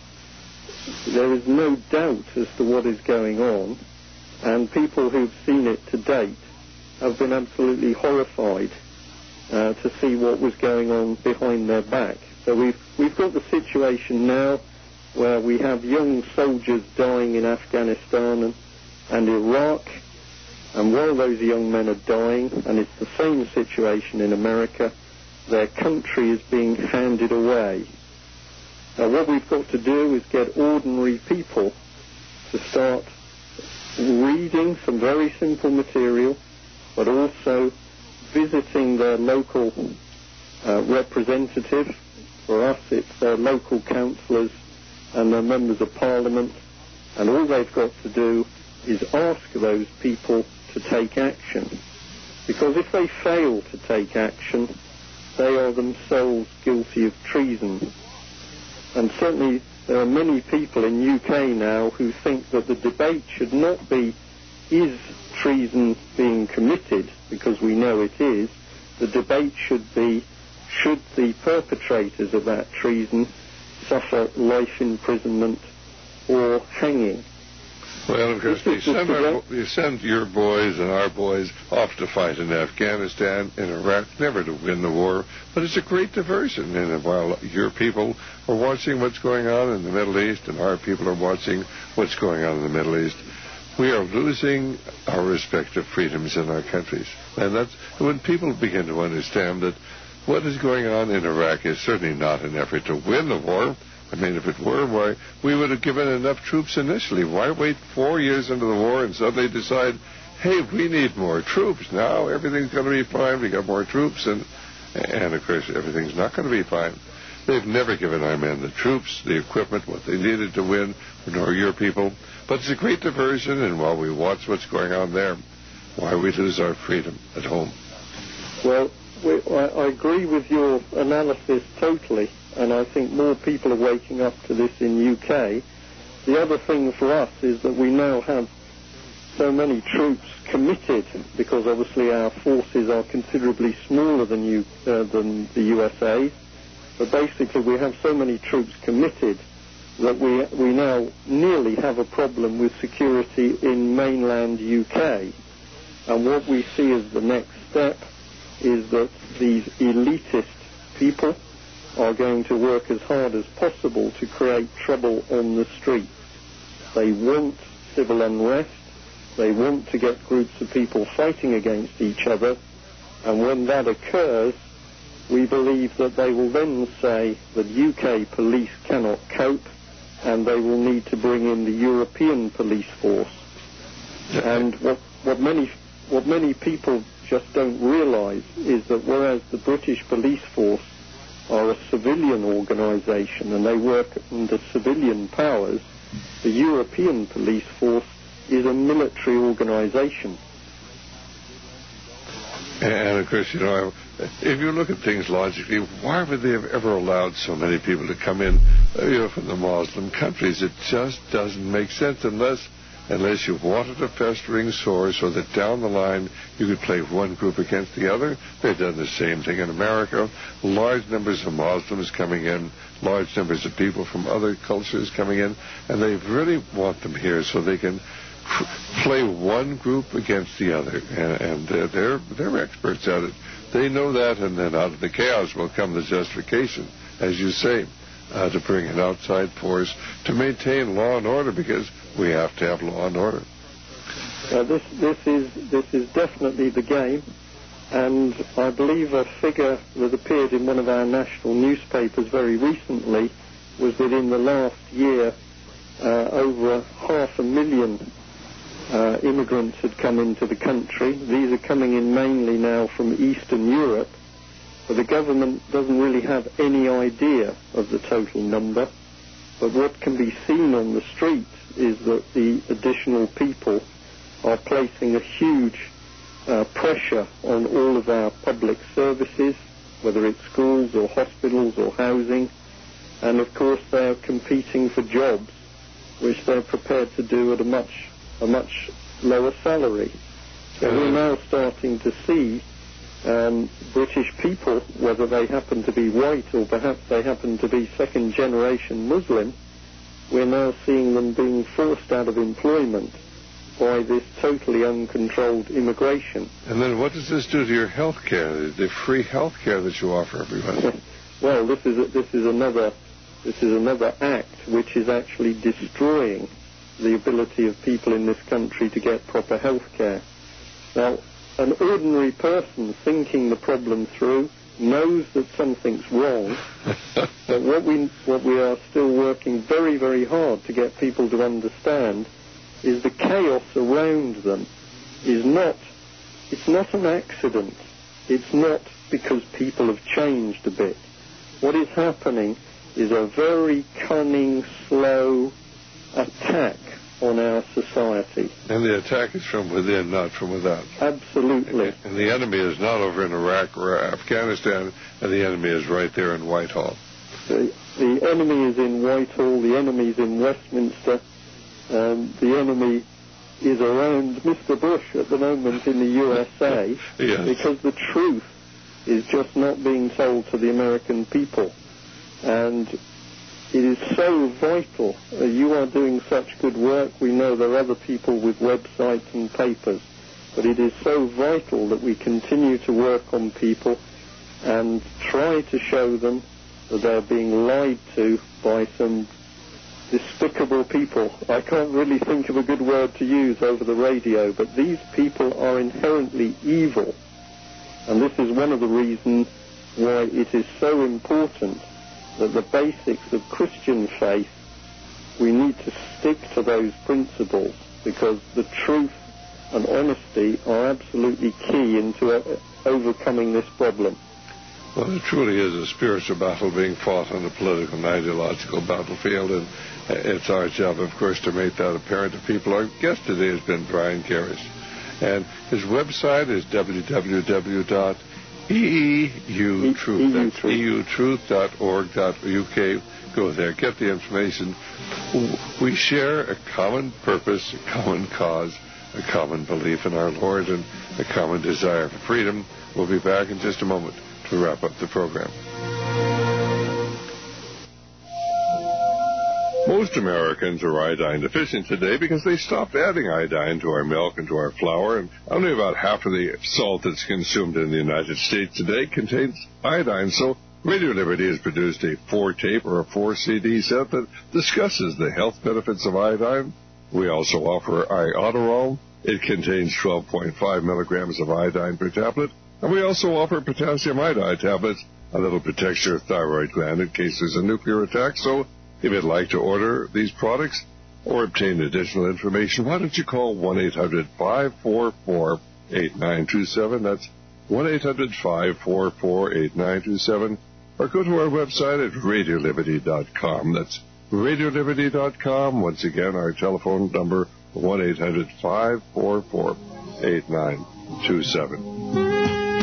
there is no doubt as to what is going on, and people who've seen it to date have been absolutely horrified to see what was going on behind their back. So we've got the situation now where we have young soldiers dying in Afghanistan and Iraq, and while those young men are dying, and it's the same situation in America, their country is being handed away. Now, what we've got to do is get ordinary people to start reading some very simple material, but also visiting their local representative. For us, it's their local councillors and their members of parliament, and all they've got to do is ask those people to take action. Because if they fail to take action, they are themselves guilty of treason. And certainly there are many people in UK now who think that the debate should not be, is treason being committed, because we know it is. The debate should be, should the perpetrators of that treason suffer life imprisonment or hanging?
Well, of course, you send your boys and our boys off to fight in Afghanistan, in Iraq, never to win the war, but it's a great diversion. And while your people are watching what's going on in the Middle East and our people are watching what's going on in the Middle East, we are losing our respective freedoms in our countries. And that's when people begin to understand that what is going on in Iraq is certainly not an effort to win the war. I mean, if it were, why, we would have given enough troops initially. Why wait 4 years into the war and suddenly decide, hey, we need more troops. Now everything's going to be fine. We got more troops. And of course, everything's not going to be fine. They've never given our men the troops, the equipment, what they needed to win, nor your people. But it's a great diversion, and while we watch what's going on there, why we lose our freedom at home?
Well, I agree with your analysis totally, and I think more people are waking up to this in UK. The other thing for us is that we now have so many troops committed, because obviously our forces are considerably smaller than the USA, but basically we have so many troops committed that we now nearly have a problem with security in mainland UK. And what we see as the next step is that these elitist people are going to work as hard as possible to create trouble on the streets. They want civil unrest. They want to get groups of people fighting against each other. And when that occurs, we believe that they will then say that UK police cannot cope, and they will need to bring in the European police force. And what many people just don't realise is that whereas the British police force are a civilian organisation and they work under civilian powers, the European police force is a military organisation.
And of course, you know, if you look at things logically, why would they have ever allowed so many people to come in, from the Muslim countries? It just doesn't make sense unless you wanted a festering sore so that down the line you could play one group against the other. They've done the same thing in America. Large numbers of Muslims coming in, large numbers of people from other cultures coming in, and they really want them here so they can play one group against the other, and they're experts at it. They know that, and then out of the chaos will come the justification, as you say, to bring an outside force to maintain law and order, because we have to have law and order.
This is definitely the game, and I believe a figure that appeared in one of our national newspapers very recently was that in the last year over 500,000 immigrants had come into the country. These are coming in mainly now from Eastern Europe, but the government doesn't really have any idea of the total number. But what can be seen on the streets is that the additional people are placing a huge pressure on all of our public services, whether it's schools or hospitals or housing, And, of course, they are competing for jobs which they're prepared to do at a much lower salary. So we're now starting to see British people, whether they happen to be white or perhaps they happen to be second-generation Muslim, we're now seeing them being forced out of employment by this totally uncontrolled immigration.
And then what does this do to your health care, the free health care that you offer everybody?
Well, this is another act which is actually destroying the ability of people in this country to get proper health care. Now, an ordinary person thinking the problem through knows that something's wrong, but what we are still working very, very hard to get people to understand is the chaos around them is not an accident. It's not because people have changed a bit. What is happening is a very cunning, slow attack on our society.
And the attack is from within, not from without.
Absolutely.
And the enemy is not over in Iraq or Afghanistan, and the enemy is right there in Whitehall.
The enemy is in Whitehall, the enemy is in Westminster, the enemy is around Mr. Bush at the moment in the USA,
yes.
Because the truth is just not being told to the American people. And it is so vital. You are doing such good work. We know there are other people with websites and papers. But it is so vital that we continue to work on people and try to show them that they're being lied to by some despicable people. I can't really think of a good word to use over the radio, but these people are inherently evil. And this is one of the reasons why it is so important that the basics of Christian faith, we need to stick to those principles, because the truth and honesty are absolutely key into overcoming this problem.
Well, it truly is a spiritual battle being fought on a political and ideological battlefield, and it's our job, of course, to make that apparent to people. Our guest today has been Brian Karras, and his website is www.eeutruth. That's eutruth.org.uk. Go there, get the information. We share a common purpose, a common cause, a common belief in our Lord, and a common desire for freedom. We'll be back in just a moment to wrap up the program. Most Americans are iodine deficient today because they stopped adding iodine to our milk and to our flour, and only about half of the salt that's consumed in the United States today contains iodine. So Radio Liberty has produced a 4-tape or a 4-CD set that discusses the health benefits of iodine. We also offer Iodoral. It contains 12.5 milligrams of iodine per tablet. And we also offer potassium iodide tablets, a little protects your thyroid gland in case there's a nuclear attack. So if you'd like to order these products or obtain additional information, why don't you call 1-800-544-8927. That's 1-800-544-8927. Or go to our website at RadioLiberty.com. That's RadioLiberty.com. Once again, our telephone number, 1-800-544-8927.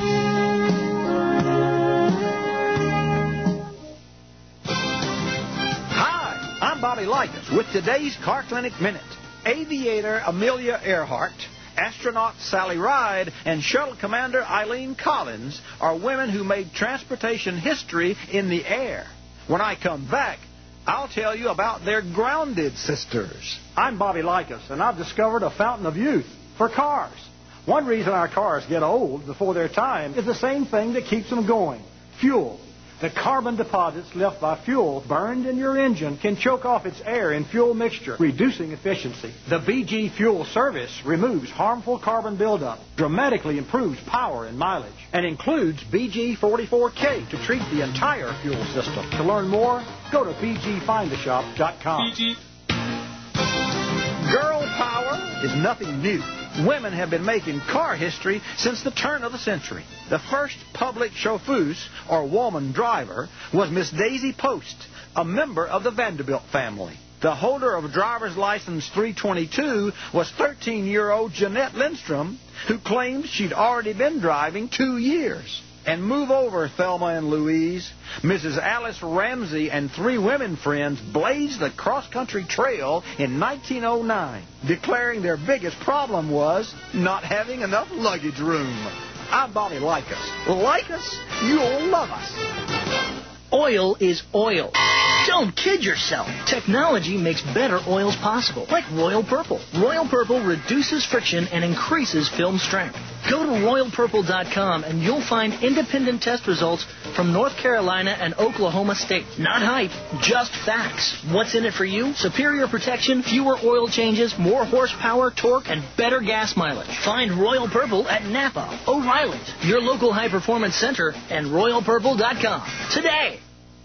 I'm Bobby Likas with today's Car Clinic Minute. Aviator Amelia Earhart, astronaut Sally Ride, and shuttle commander Eileen Collins are women who made transportation history in the air. When I come back, I'll tell you about their grounded sisters.
I'm Bobby Likas, and I've discovered a fountain of youth for cars. One reason our cars get old before their time is the same thing that keeps them going: fuel. The carbon deposits left by fuel burned in your engine can choke off its air and fuel mixture, reducing efficiency. The BG Fuel Service removes harmful carbon buildup, dramatically improves power and mileage, and includes BG44K to treat the entire fuel system. To learn more, go to bgfindashop.com.
Girl power is nothing new. Women have been making car history since the turn of the century. The first public chauffeuse, or woman driver, was Miss Daisy Post, a member of the Vanderbilt family. The holder of driver's license 322 was 13-year-old Jeanette Lindstrom, who claimed she'd already been driving 2 years. And move over, Thelma and Louise. Mrs. Alice Ramsey and 3 women friends blazed the cross-country trail in 1909, declaring their biggest problem was not having enough luggage room. I'm Bobby Likas. Like us, you'll love us.
Oil is oil. Don't kid yourself. Technology makes better oils possible, like Royal Purple. Royal Purple reduces friction and increases film strength. Go to RoyalPurple.com and you'll find independent test results from North Carolina and Oklahoma State. Not hype, just facts. What's in it for you? Superior protection, fewer oil changes, more horsepower, torque, and better gas mileage. Find Royal Purple at Napa, O'Reilly's, your local high-performance center, and RoyalPurple.com today.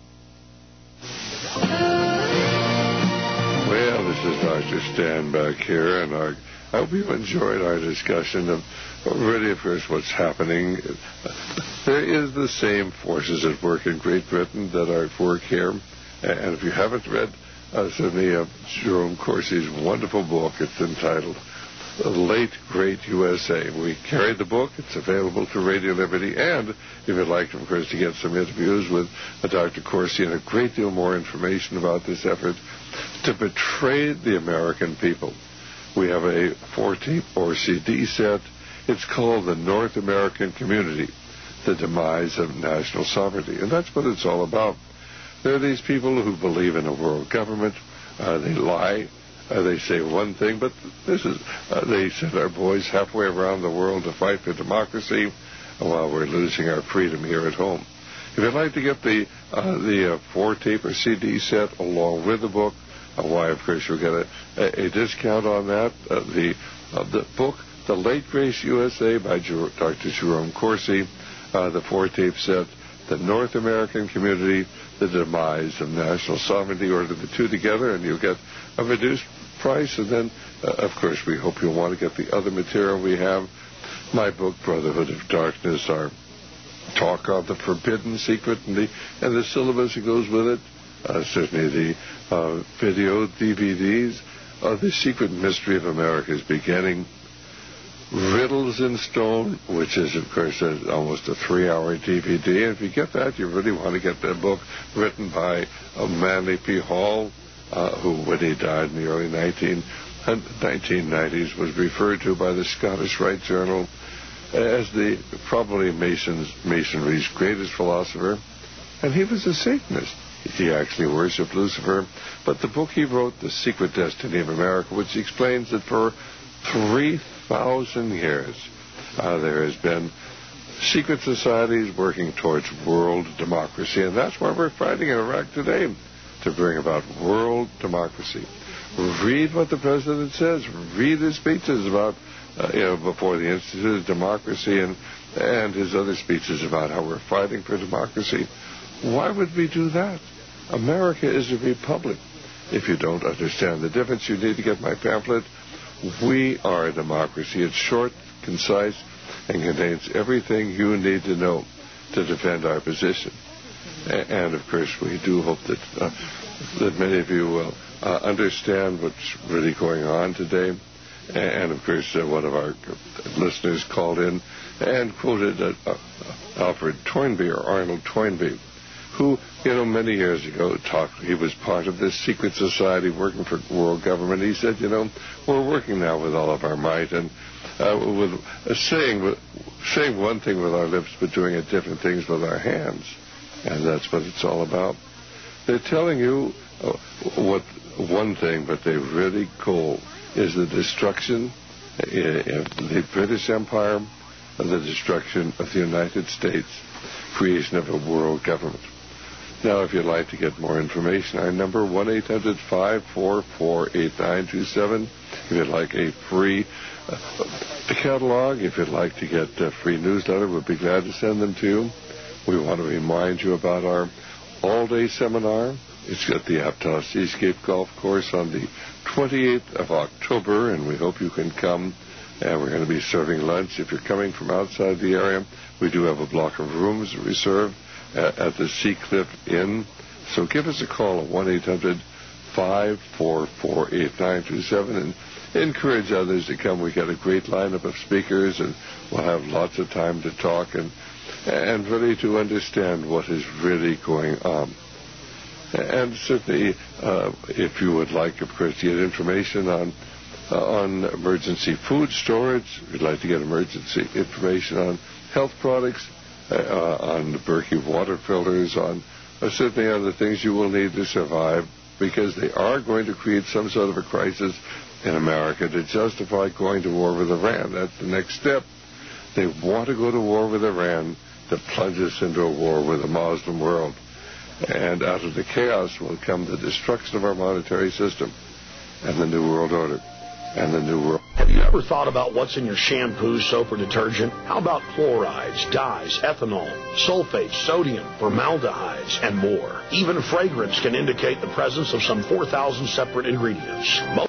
Well, this is Dr. Stan back here, and I hope you enjoyed our discussion of really, of course, what's happening. There is the same forces at work in Great Britain that are at work here. And if you haven't read certainly Jerome Corsi's wonderful book, it's entitled The Late Great USA. We carried the book. It's available to Radio Liberty. And if you'd like, of course, to get some interviews with Dr. Corsi and a great deal more information about this effort to betray the American people, we have a 4-tape or CD set. It's called The North American Community, The Demise of National Sovereignty. And that's what it's all about. There are these people who believe in a world government. They lie. They say one thing, but this is they send our boys halfway around the world to fight for democracy while we're losing our freedom here at home. If you'd like to get the 4-tape or CD set along with the book, why, of course, you'll get a discount on that. The book, The Late Great USA by Dr. Jerome Corsi, the 4-tape set, The North American Community, The Demise of National Sovereignty. Order the two together and you'll get a reduced price. And then, of course, we hope you'll want to get the other material we have. My book, Brotherhood of Darkness, our talk on the forbidden secret and the syllabus that goes with it. Certainly the video DVDs. The Secret Mystery of America is beginning. Riddles in Stone, which is, of course, almost a 3-hour DVD. And if you get that, you really want to get that book written by Manly P. Hall, who, when he died in the early 1990s, was referred to by the Scottish Rite Journal as the probably Masonry's greatest philosopher. And he was a Satanist. He actually worshipped Lucifer. But the book he wrote, The Secret Destiny of America, which explains that for 3,000 years there has been secret societies working towards world democracy. And that's why we're fighting in Iraq today, to bring about world democracy. Read what the president says. Read his speeches about, before the Institute of Democracy and his other speeches about how we're fighting for democracy. Why would we do that? America is a republic. If you don't understand the difference, you need to get my pamphlet. We are a democracy. It's short, concise, and contains everything you need to know to defend our position. And, of course, we do hope that many of you will understand what's really going on today. And, of course, one of our listeners called in and quoted Alfred Toynbee, or Arnold Toynbee, who, many years ago he was part of this secret society working for world government. He said, we're working now with all of our might and with saying one thing with our lips but doing different things with our hands. And that's what it's all about. They're telling you what one thing, but their really goal is the destruction of the British Empire, and the destruction of the United States, creation of a world government. Now, if you'd like to get more information, our number 1-800-544-8927. If you'd like a free catalog, if you'd like to get a free newsletter, we'd be glad to send them to you. We want to remind you about our all-day seminar. It's at the Aptos Seascape Golf Course on the 28th of October, and we hope you can come. And we're going to be serving lunch. If you're coming from outside the area, we do have a block of rooms reserved at the Sea Cliff Inn. So give us a call at 544-8927 and encourage others to come. We've got a great lineup of speakers, and we'll have lots of time to talk and really to understand what is really going on. And certainly, if you would like, of course, to get information on emergency food storage, if you'd like to get emergency information on health products, on the Berkey water filters, on certainly other things you will need to survive, because they are going to create some sort of a crisis in America to justify going to war with Iran. That's the next step. They want to go to war with Iran to plunge us into a war with the Muslim world. And out of the chaos will come the destruction of our monetary system and the New World Order and the New World.
Have you ever thought about what's in your shampoo, soap, or detergent? How about chlorides, dyes, ethanol, sulfates, sodium, formaldehydes, and more? Even fragrance can indicate the presence of some 4,000 separate ingredients.